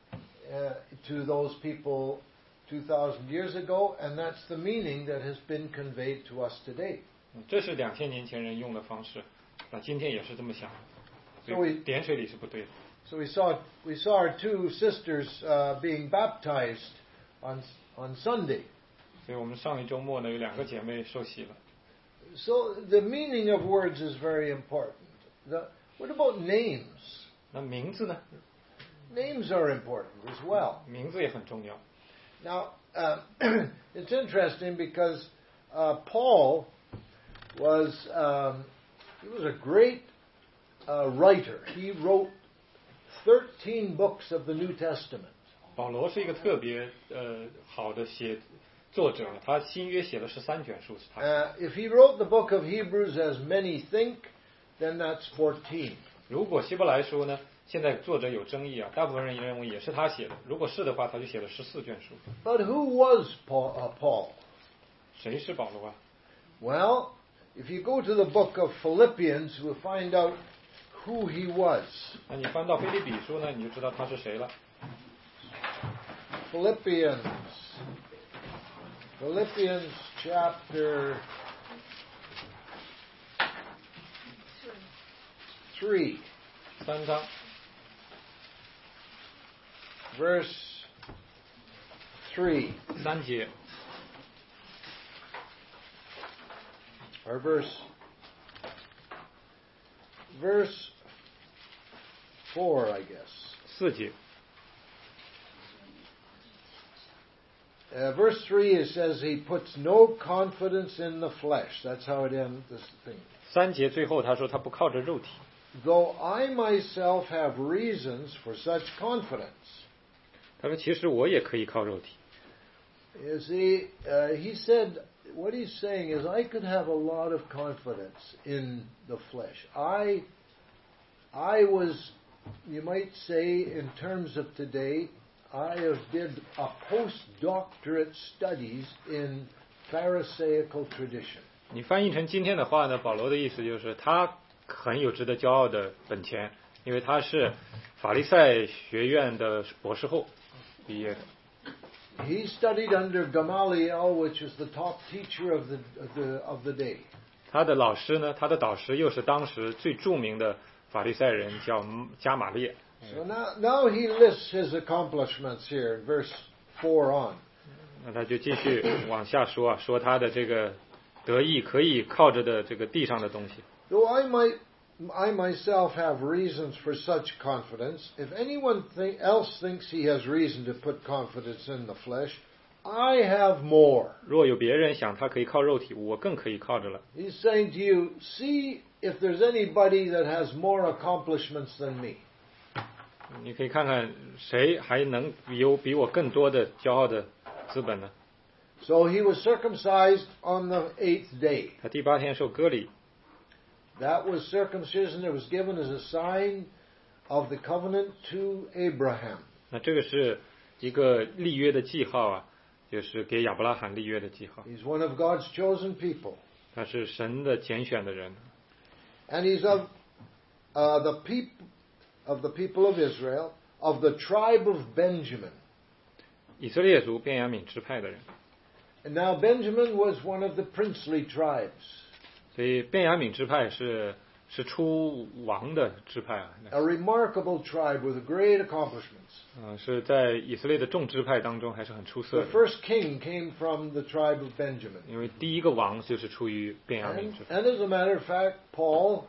uh, to those people two thousand years ago, and that's the meaning that has been conveyed to us today. 嗯，这是两千年前人用的方式，那今天也是这么想的。所 So 以 we- 点水里是不对的。 So we saw we saw our two sisters uh, being baptized on on Sunday. 所以我们上一周末呢，有两个姐妹受洗了。 So the meaning of words is very important. The, what about names? 那名字呢？ Names are important as well. 名字也很重要。 Now, uh, it's interesting because uh, Paul was um, he was a great uh, writer. He wrote thirteen books of the New Testament. 保罗是一个特别呃好的写作者，他新约写了十三卷书，是他。 Uh, if he wrote the book of Hebrews as many think, then that's fourteen. 如果希伯来书呢，现在作者有争议啊，大部分人认为也是他写的。如果是的话，他就写了十四卷书。 But who was Paul? Uh, Paul? 谁是保罗啊？ Well, if you go to the book of Philippians, we'll find out who he was. 那你翻到腓立比书呢，你就知道他是谁了。 Philippians. Philippians chapter three, 三章 verse three, 三节， or verse verse four, I guess. 四节。 Uh, verse three, it says he puts no confidence in the flesh. That's how it ends this thing. 三节最后他说他不靠着肉体， Though I myself have reasons for such confidence. 他说其实我也可以靠肉体。 You see, uh, he said, what he's saying is, I could have a lot of confidence in the flesh. I, I was, you might say, in terms of today, I have did a postdoctorate studies in Pharisaical tradition. 你翻译成今天的话呢，保罗的意思就是他很有值得骄傲的本钱，因为他是法利赛学院的博士后毕业的。 he studied under Gamaliel, which is the top teacher of the of the of the day. 他的老师呢，他的导师又是当时最著名的法利赛人，叫加马列。 So now, now he lists his accomplishments here in verse four on. 那他就继续往下说啊，说他的这个得意可以靠着的这个地上的东西。 Though I might, I myself have reasons for such confidence. If anyone th- else thinks he has reason to put confidence in the flesh, I have more. 若有别人想他可以靠肉体，我更可以靠着了。 He's saying to you, see if there's anybody that has more accomplishments than me. 你可以看看谁还能有比我更多的骄傲的资本呢？ So he was circumcised on the eighth day. 他第八天受割礼， That was circumcision that was given as a sign of the covenant to Abraham. 那这个是一个立约的记号啊，就是给亚伯拉罕立约的记号。 He's one of God's chosen people. 他是神的拣选的人， And he's of uh, the people of the people of Israel, of the tribe of Benjamin. 以色列族便雅悯支派的人。 And now Benjamin was one of the princely tribes. 所以便雅悯支派是是出王的支派啊， A remarkable tribe with great accomplishments. 呃，是在以色列的众支派当中还是很出色 The 的。 first king came from the tribe of Benjamin. 因为第一个王就是出于便雅 And, 悯支派。 and as a matter of fact, Paul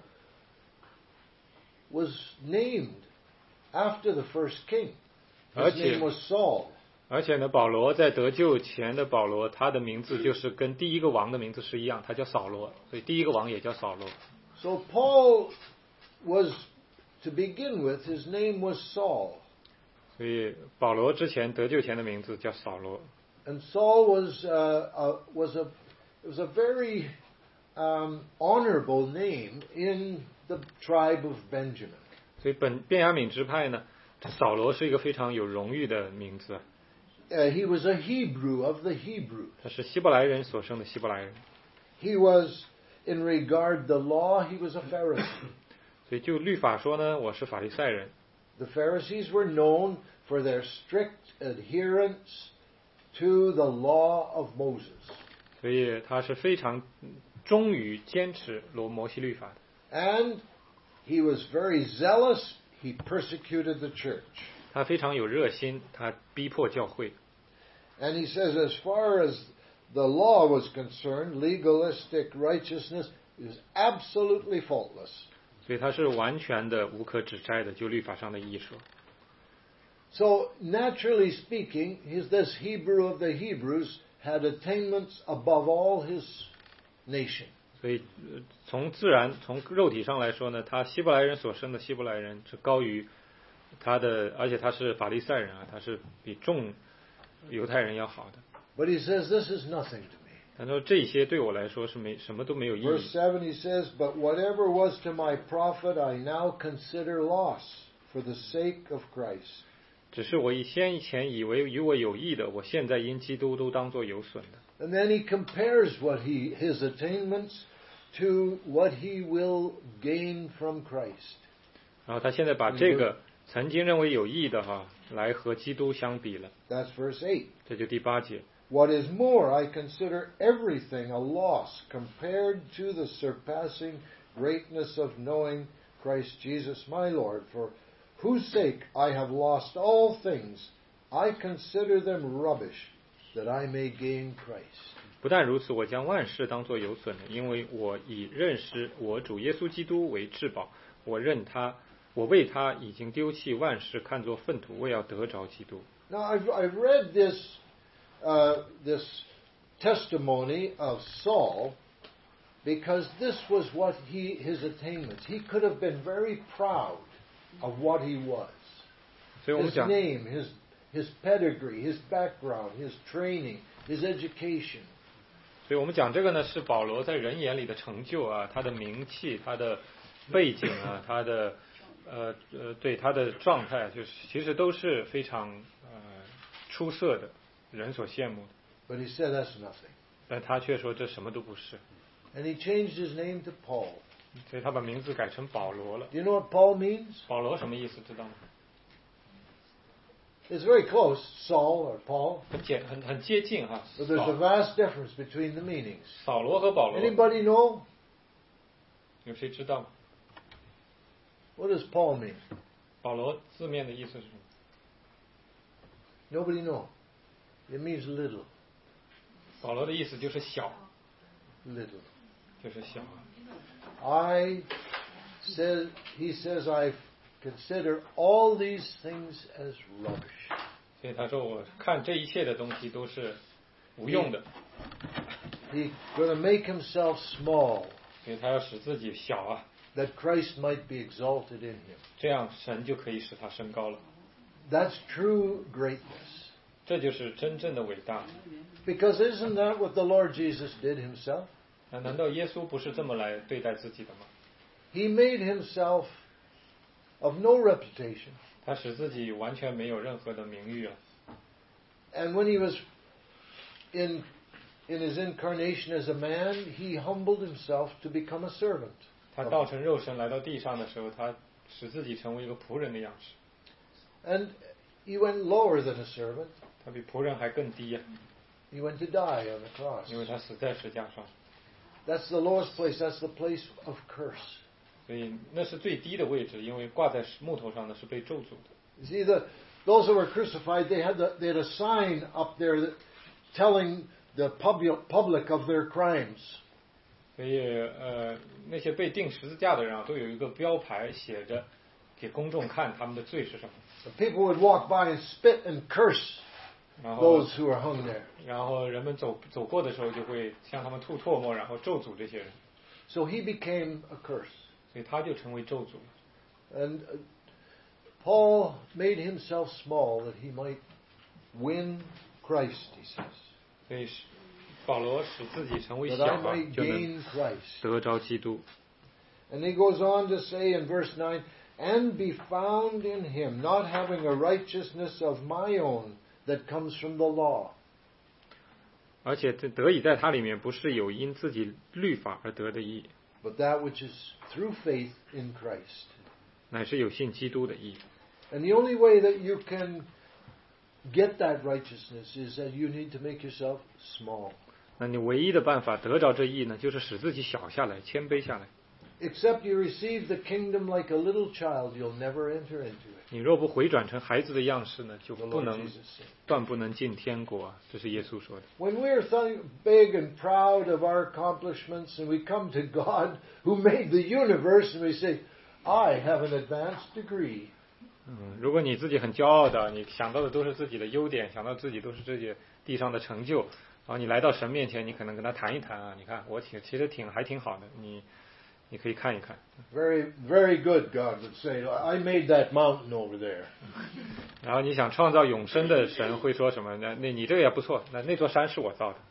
was named after the first king. His Okay. name was Saul. 而且呢，保罗在得救前的保罗，他的名字就是跟第一个王的名字是一样，他叫扫罗，所以第一个王也叫扫罗。 So Paul was, to begin with, his name was Saul. 所以保罗之前得救前的名字叫扫罗。 And Saul was, uh, uh, was, a, it was a very um, honorable name in the tribe of Benjamin. 所以本便雅悯支派呢，这扫罗是一个非常有荣誉的名字， Uh, he was a Hebrew of the Hebrews. 他是希伯来人所生的希伯来人。 He was, in regard the law, he was a Pharisee. 所以就律法说呢，我是法利赛人。 The Pharisees were known for their strict adherence to the law of Moses. 所以他是非常忠于坚持罗摩西律法的。 And he was very zealous. He persecuted the church. 他非常有热心，他逼迫教会。 And he says, as far as the law was concerned, legalistic righteousness is absolutely faultless. 所以他是完全的无可指摘的，就律法上的艺术。 So, naturally speaking, his, this Hebrew of the Hebrews had attainments above all his nation. 所以呃从自然从肉体上来说呢，他希伯来人所生的希伯来人是高于他的，而且他是法利赛人啊，他是比众犹太人要好的。 But he says, this is nothing to me. 他说这些对我来说是没什么都没有意 Verse 义。 seven, he says, But whatever was to my profit, I now consider loss for the sake of Christ. 只是我以先前以为与我有益的，我现在因基督都当作有损的。 And then he compares what he, his attainments to what he will gain from Christ. 然后他现在把这个曾经认为有益的哈，来和基督相比了。 That's verse eight. 这就第八节。 What is more, I consider everything a loss compared to the surpassing greatness of knowing Christ Jesus my Lord, for whose sake I have lost all things. I consider them rubbish, that I may gain Christ. 不但如此，我将万事当作有损的，因为我以认识我主耶稣基督为至宝。我认他，我为他已经丢弃万事，看作粪土，为要得着基督。 Now, I've, I've read this, uh, this testimony of Saul because this was what he, his attainments. He could have been very proud of what he was. 所以我们 His 讲， name, his, his pedigree, his background, his training, his education. 所以我们讲这个呢，是保罗在人眼里的成就啊，他的名气，他的背景啊，他的呃呃，对他的状态，就是其实都是非常呃出色的，人所羡慕的。 But he said that's nothing. 但他却说这什么都不是， And he changed his name to Paul. 所以他把名字改成保罗了。 Do you know what Paul means? 保罗什么意思？知道吗？ It's very close, Saul or Paul, 很简很很接近哈。 but there's a 扫 vast difference between the meanings. 扫罗和保罗， Anybody know? 有谁知道吗？ What does Paul mean? 保罗字面的意思是什么？ Nobody know. It means little. 保罗的意思就是小， Little. 就是小。 I says he says I consider all these things as rubbish. 所以他说我看这一切的东西都是无用的， He's going to make himself small, 所以他要使自己小啊， that Christ might be exalted in him. 这样神就可以使他升高了。 That's true greatness. 这就是真正的伟大。 Because isn't that what the Lord Jesus did himself? 那难道耶稣不是这么来对待自己的吗？ He made himself of no reputation. 他使自己完全没有任何的名誉了。 And when he was in, in his incarnation as a man, he humbled himself to become a servant. 他道成肉身来到地上的时候，他使自己成为一个仆人的样式。 And he went lower than a servant. 他比仆人还更低呀、 He went to die on the cross. 因为他死在石架上， That's the lowest place. That's the place of curse. 所以那是最低的位置，因为挂在木头上的是被咒诅的。 You see, the, those who were crucified, they had, the, they had a sign up there that, telling the public, public of their crimes. 所以呃，那些被钉十字架的人啊，都有一个标牌写着，给公众看他们的罪是什么。 The people would walk by and spit and curse 然后 those who were hung there. 然后人们走走过的时候，就会向他们吐唾沫，然后咒诅这些人， So he became a curse. 所以他就成为咒诅了。 And uh, Paul made himself small that he might win Christ, he says. 所以是保罗使自己成为 That 小 I 啊， might 就能 gain Christ. 得着基督。 And he goes on to say in verse nine, and be found in him, not having a righteousness of my own that comes from the law. 而且这得以在他里面，不是有因自己律法而得的义， But that which is through faith in Christ. 乃是有信基督的义。 And the only way that you can get that righteousness is that you need to make yourself small. 那你唯一的办法得着这义呢，就是使自己小下来，谦卑下来。 Except you receive the kingdom like a little child, you'll never enter into it. 你若不回转成孩子的样式呢，就 The 不 Lord 能 Jesus said. 断不能进天国啊！这是耶稣说的。 When we're th- big and proud of our accomplishments and we come to God who made the universe and we say, I have an advanced degree. 嗯，如果你自己很骄傲的，你想到的都是自己的优点，想到自己都是这些地上的成就，然后你来到神面前，你可能跟他谈一谈啊，你看我挺其实挺还挺好的，你你可以看一看。 Very, very good, God would say. I made that mountain over there. 然后你想创造永生的神会说什么？那那你这个也不错，那那座山是我造的。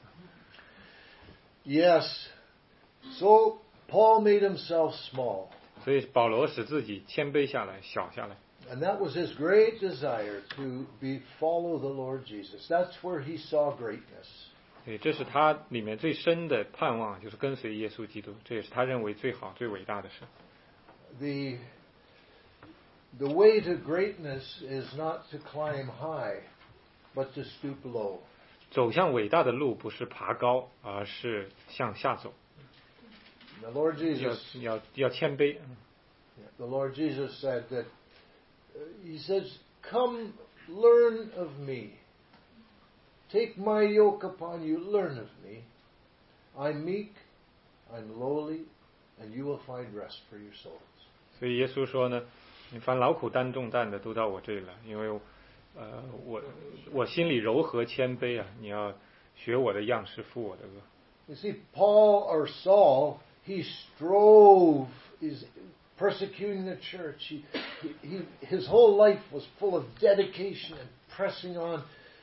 Yes. So Paul made himself small. 所以保罗使自己谦卑下来，小下来。 And that was his great desire to be follow the Lord Jesus. That's where he saw greatness. 所以这是他里面最深的盼望，就是跟随耶稣基督，这也是他认为最好、最伟大的事。 The, the way to greatness is not to climb high, but to stoop low. 走向伟大的路不是爬高，而是向下走。 The Lord 要 Jesus, 要要谦卑。 the Lord Jesus said that, uh, he says, come learn of me. Take my yoke upon you, learn of me. I'm meek, I'm lowly, and you will find rest for your souls. 所以耶稣说呢，你凡劳苦担重担的都到我这里来，因为，呃，我我心里柔和谦卑啊，你要学我的样式，负我的恶。 You see, Paul or Saul, he strove, is persecuting the church. He, he, he, his whole life was full of dedication and pressing on,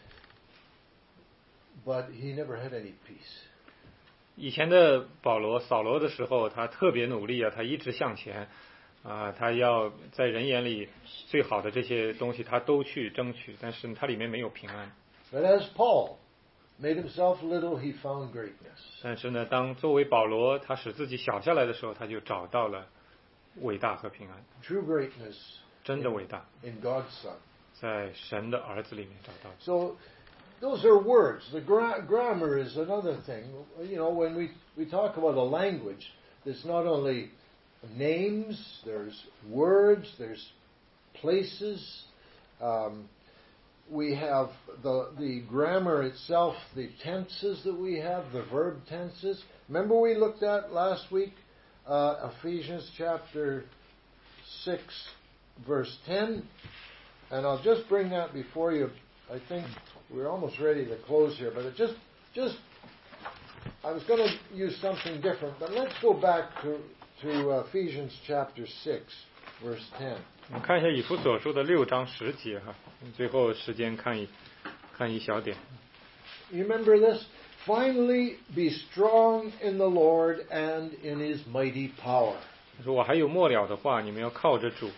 but he never had any peace. 以前的保罗、扫罗的时候，他特别努力啊，他一直向前，啊，他要在人眼里最好的这些东西，他都去争取，但是他里面没有平安。 But as Paul made himself little, he found greatness. 但是呢，当作为保罗，他使自己小下来的时候，他就找到了伟大和平安， True greatness 真的伟大， in God's Son. 在神的儿子里面找到。 So those are words. The gra- grammar is another thing. You know, when we, we talk about a language, there's not only names, there's words, there's places. Um, we have the, the grammar itself, the tenses that we have, the verb tenses. Remember we looked at last week uh, Ephesians chapter six, verse ten? And I'll just bring that before you. I think we're almost ready to close here, but it just, just, I was going to use something different, but let's go back to, to Ephesians chapter six, verse ten. 我们看一下以弗所书的六章十节哈，最后时间看一看一小点。 You remember this? Finally, be strong in the Lord and in His mighty power. 他说我还有末了的话，你们要靠着主，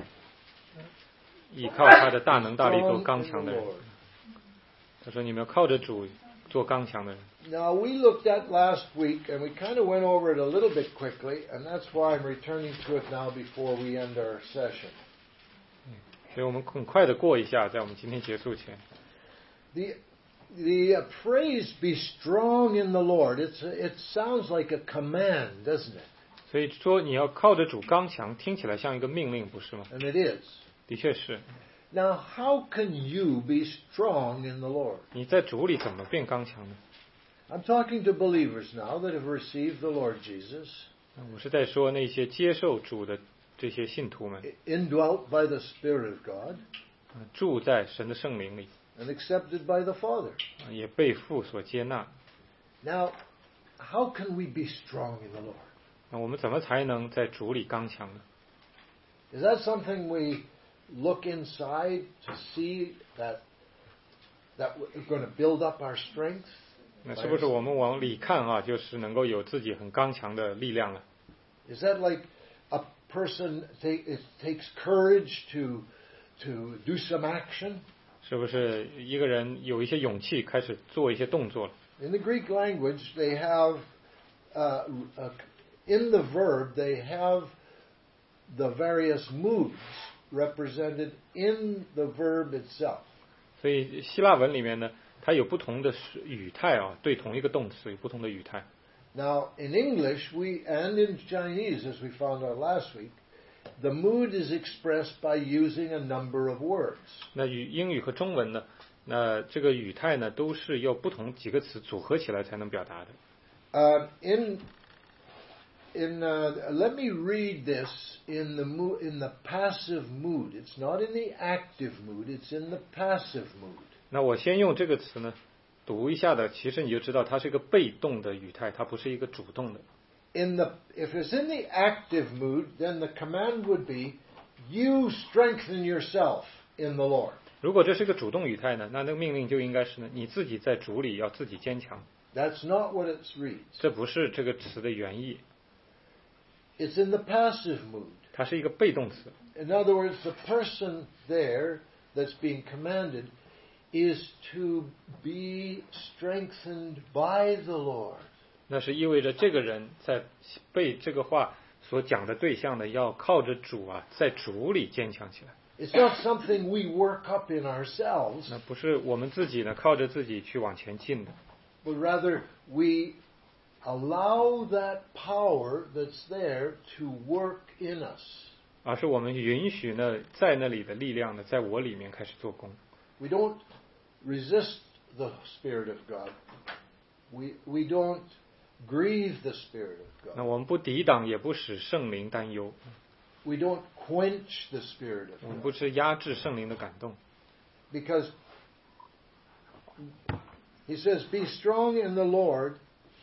依靠他的大能大力做刚强的人。他说你们要靠着主做刚强的人。 Now, we looked at last week, and we kind of went over it a little bit quickly, and that's why I'm returning to it now before we end our session. 所以我们很快的过一下，在我们今天结束前。 The the uh, phrase "be strong in the Lord" it's it sounds like a command, doesn't it? 所以说你要靠着主刚强，听起来像一个命令，不是吗？ And it is. 的确是。 Now, how can you be strong in the Lord? 你在主里怎么变刚强呢？ I'm talking to believers now that have received the Lord Jesus, 我是在说那些接受主的这些信徒们， indwelt by the Spirit of God, 住在神的圣灵里， and accepted by the Father. 也被父所接纳。 Now, how can we be strong in the Lord? 那我们怎么才能在主里刚强呢？ Is that something we look inside to see that that we're going to build up our strength? 那是不是我们往里看啊，就是能够有自己很刚强的力量了？ Is that like a person take, it takes courage to to do some action? 是不是一个人有一些勇气开始做一些动作了？ In the Greek language, they have uh, uh, in the verb they have the various moods represented in the verb itself. 所以希腊文里面呢，它有不同的语态啊，对同一个动词有不同的语态。 Now, in English, we and in Chinese, as we found out last week, the mood is expressed by using a number of words. 那语英语和中文呢，那这个语态呢，都是要不同几个词组合起来才能表达的。 Uh, in in uh, let me read this in the mo- in the passive mood. It's not in the active mood. It's in the passive mood. 那我先用这个词呢，读一下的，其实你就知道它是一个被动的语态，它不是一个主动的。 In the if it's in the active mood, then the command would be, "You strengthen yourself in the Lord." 如果这是一个主动语态呢，那那个命令就应该是呢，你自己在主里要自己坚强。 That's not what it reads. 这不是这个词的原意， It's in the passive mood. 它是一个被动词。 In other words, the person there that's being commanded is to be strengthened by the Lord. 那是意味着这个人在被这个话所讲的对象呢，要靠着主啊，在主里坚强起来。 It's not something we work up in ourselves, 那不是我们自己呢，靠着自己去往前进的， but rather we allow that power that's there to work in us. 而是我们允许呢，在那里的力量呢，在我里面开始做工。 We don't resist the Spirit of God. We we don't grieve the Spirit of 那 God. 我们不抵挡，也不使圣灵担忧， We don't quench the Spirit 我 of 们 God. 不是压制圣灵的感动。 Because he says, "Be strong in the Lord,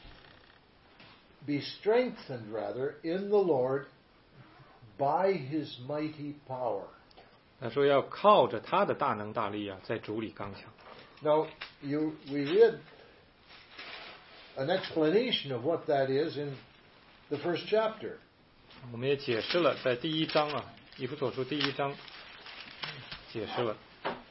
be strengthened rather in the Lord by his mighty power." 他说要靠着他的大能大力啊，在主里刚强。 Now, you we read an explanation of what that is in the first chapter. 我们也解释了，在第一章啊，以弗所书第一章解释了。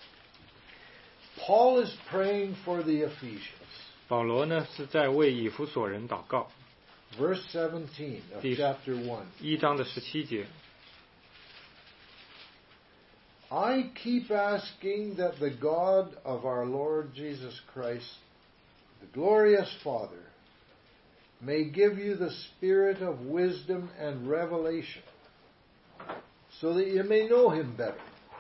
Paul is praying for the Ephesians. 保罗呢是在为以弗所人祷告， Verse seventeen of These- chapter one. 一章的十七节。 I keep asking that the God of our Lord Jesus Christ, the glorious Father, may give you the spirit of wisdom and revelation, so that you may know him better.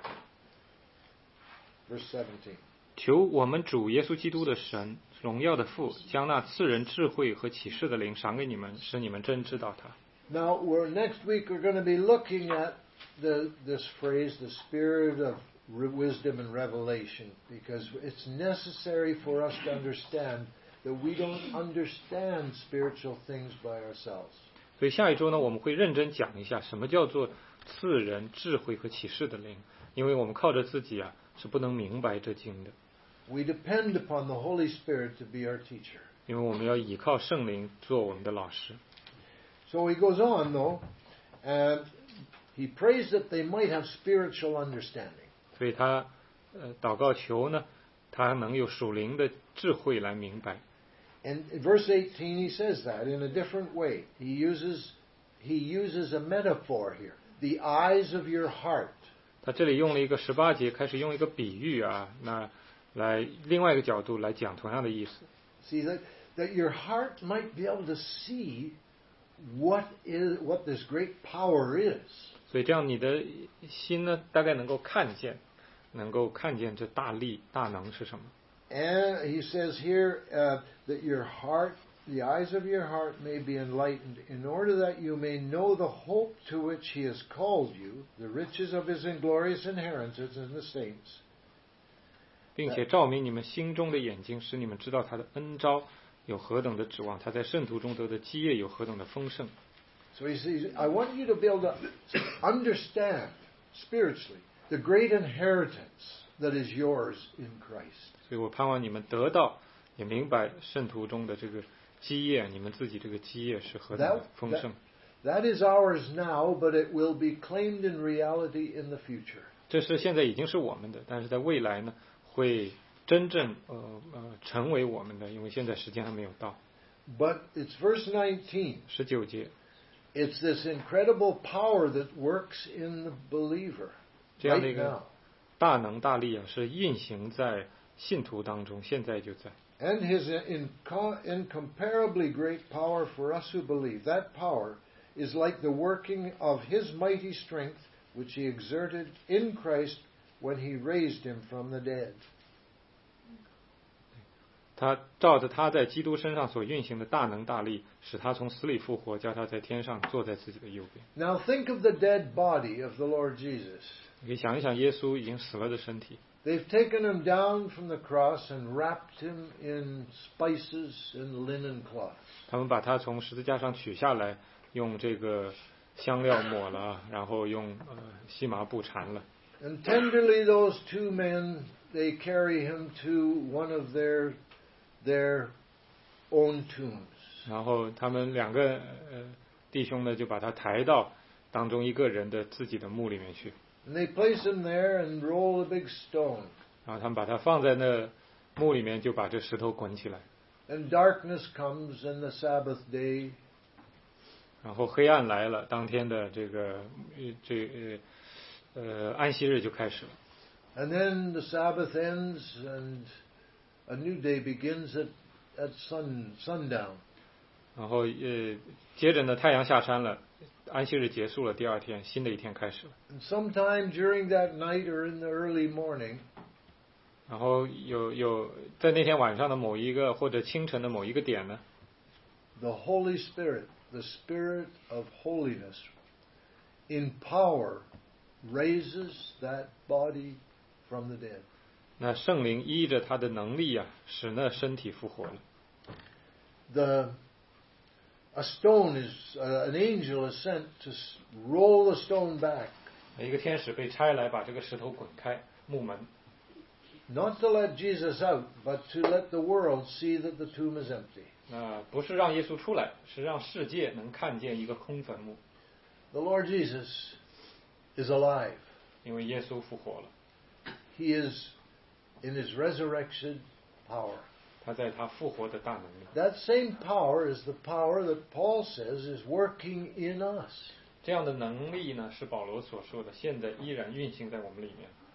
Verse seventeen. 求我们主耶稣基督的神，荣耀的父，将那赐人智慧和启示的灵赏给你们，使你们真知道他。 Now, we're, next week we're going to be looking at the, this phrase, the spirit of re- wisdom and revelation, because it's necessary for us to understand that we don't understand spiritual things by ourselves. 所以下一周呢，我们会认真讲一下什么叫做赐人智慧和启示的灵，因为我们靠着自己啊是不能明白这经的。 We depend upon the Holy Spirit to be our teacher. 因为我们要倚靠圣灵做我们的老师。 So he goes on, though, and he prays that they might have spiritual understanding. 所以他呃祷告求呢，他能有属灵的智慧来明白。 And in verse eighteen, he says that in a different way. He uses he uses a metaphor here. The eyes of your heart. 他这里用了一个十八节，开始用一个比喻啊，那来另外一个角度来讲同样的意思。 See that that your heart might be able to see what is what this great power is. 所以这样你的心呢，大概能够看见，能够看见这大力大能是什么。 And he says here uh, that your heart, the eyes of your heart may be enlightened, in order that you may know the hope to which he has called you, the riches of his inglorious inheritance in the saints. 并且照明你们心中的眼睛，使你们知道他的恩召有何等的指望，他在圣徒中得的基业有何等的丰盛。 So he says, I want you to be able to understand spiritually the great inheritance that is yours in Christ. 所以我盼望你们得到，也明白圣徒中的这个基业，你们自己这个基业是何等 That, 的丰 that, 盛。 that is ours now, but it will be claimed in reality in the future. 这是现在已经是我们的，但是在未来呢，会真正呃呃成为我们的，因为现在时间还没有到。 But it's verse nineteen. 十九节， It's this incredible power that works in the believer 这样的 right 一个 now. 大能大力啊，是运行在信徒当中，现在就在。 And his inco- incomparably great power for us who believe. That power is like the working of his mighty strength, which he exerted in Christ when he raised him from the dead. 他照着他在基督身上所运行的大能大力，使他从死里复活，叫他在天上坐在自己的右边。 Now think of the dead body of the Lord Jesus. 你可以想一想，耶稣已经死了的身体， They've taken him down from the cross and wrapped him in spices and linen cloths. 他们把他从十字架上取下来，用这个香料抹了，然后用呃细麻布缠了。 And tenderly those two men, they carry him to one of their their own tombs. 然后他们两个呃弟兄呢，就把他抬到当中一个人的自己的墓里面去， And they place him there and roll a big stone. 然后他们把他放在那墓里面，就把这石头滚起来。 And darkness comes and the Sabbath day. 然后黑暗来了，当天的这个呃这呃呃安息日就开始了。 And then the Sabbath ends and a new day begins at, at sun, sundown. 然后呃接着呢，太阳下山了，安息日结束了，第二天新的一天开始了。 And sometime during that night or in the early morning, 然后有有在那天晚上的某一个或者清晨的某一个点呢， the Holy Spirit, the Spirit of holiness, in power, raises that body from the dead. 那圣灵依着他的能力啊，使那身体复活了。 The a stone is uh, an angel is sent to s- roll the stone back, 一个天使被差来把这个石头滚开，木门， not to let Jesus out, but to let the world see that the tomb is empty. 那不是让耶稣出来，是让世界能看见一个空坟墓， The Lord Jesus is alive. 因为耶稣复活了， He is in his resurrection power. 他在他复活的大能里。 That same power is the power that Paul says is working in us. 这样的能力呢，是保罗所说的，现在依然运行在我们里面。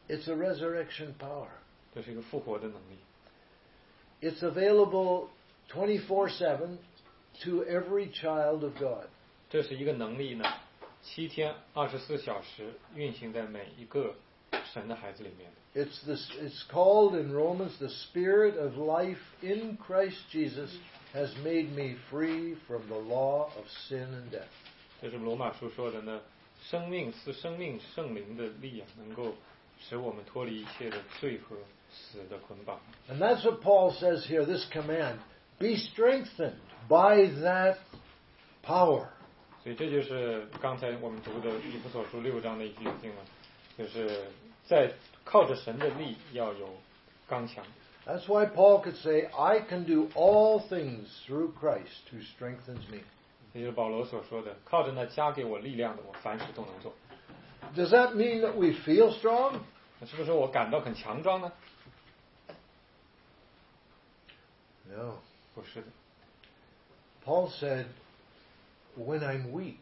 It's a resurrection power. 这是一个复活的能力。 It's available twenty-four seven to every child of God. 这是一个能力呢，七天二十四小时运行在每一个神的孩子里面的。 It's this. It's called in Romans, the Spirit of life in Christ Jesus has made me free from the law of sin and death. 这是罗马书说的呢，生命是生命圣灵的力量，能够使我们脱离一切的罪和死的捆绑。 And that's what Paul says here, this command, be strengthened by that power. 所以这就是刚才我们读的以弗所书六章的一句经文，就是在靠着神的力要有刚强。 That's why Paul could say, I can do all things through Christ who strengthens me. 这就是保罗所说的，靠着那加给我力量的，我凡事都能做。 Does that mean that we feel strong? 那是不是我感到很强壮呢？ No. 不是的。 Paul said, when I'm weak,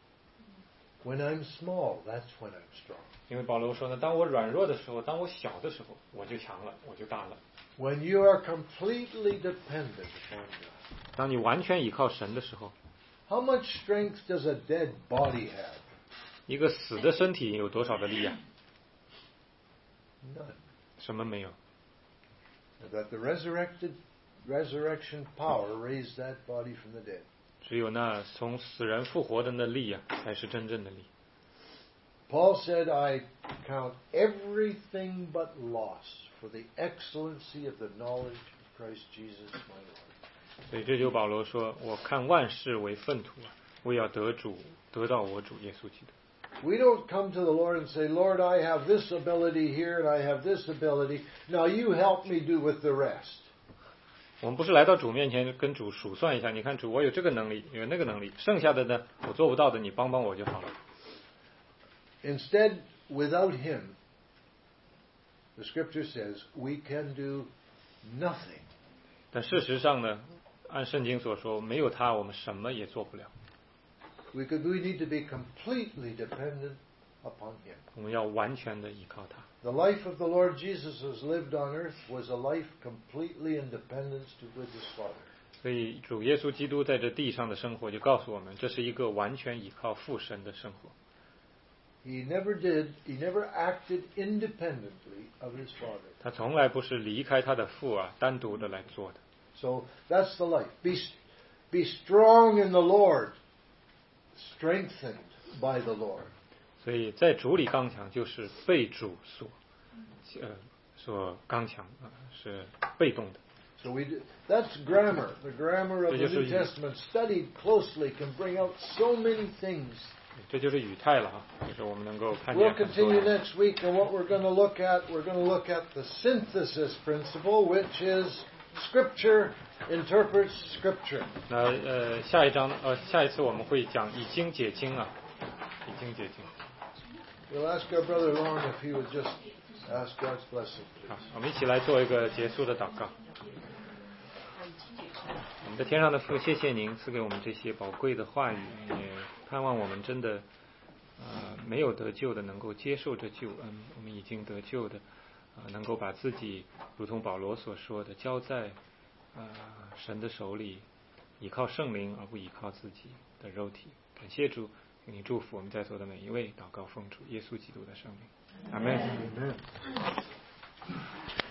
when I'm small, that's when I'm strong. 因为保罗说呢，当我软弱的时候，当我小的时候，我就强了，我就大了。 When you are completely dependent upon God. 当你完全依靠神的时候， How much strength does a dead body have? 一个死的身体有多少的力量？ None. 什么没有？ That the resurrected resurrection power raised that body from the dead. 只有那从死人复活的那力啊，才是真正的力。 Paul said, I count everything but loss for the excellency of the knowledge of Christ Jesus my Lord. 所以这就保罗说，我看万事为粪土啊，为要得主，得到我主耶稣基督。 We don't come to the Lord and say, Lord, I have this ability here and I have this ability. Now you help me do with the rest. 我们不是来到主面前跟主数算一下，你看主，我有这个能力，有那个能力，剩下的呢，我做不到的，你帮帮我就好了。 Instead, without Him, the Scripture says, we can do nothing. 但事实上呢，按圣经所说，没有他，我们什么也做不了。 We could, we need to be completely dependent upon Him. 我们要完全的依靠他。 The life of the Lord Jesus as lived on earth was a life completely in dependence to with His Father. 所以主耶稣基督在这地上的生活，就告诉我们，这是一个完全依靠父神的生活。 He never did, He never acted independently of His Father. 他从来不是离开他的父啊，单独的来做的。 So that's the life. Be, be strong in the Lord, strengthened by the Lord. 所以在主里刚强，就是被主所，呃，所刚强啊，是被动的。 So we do, that's grammar. The grammar of the New Testament, studied closely, can bring out so many things. 这就是语态了啊，就是我们能够看见 We'll 很多 continue 的。 next week, and what we're going to look at, we're going to look at the synthesis principle, which is Scripture interprets Scripture. 那呃，下一章呃，下一次我们会讲以经解经啊，以经解经。 We'll ask our brother Lorne if he would just ask God's blessing. 好，我们一起来做一个结束的祷告。我们的天上的父，谢谢您赐给我们这些宝贵的话语，也盼望我们真的呃没有得救的能够接受这救恩，我们已经得救的呃能够把自己如同保罗所说的交在呃神的手里，依靠圣灵而不依靠自己的肉体。感谢主，愿你祝福我们在座的每一位，祷告奉主耶稣基督的圣名，阿门。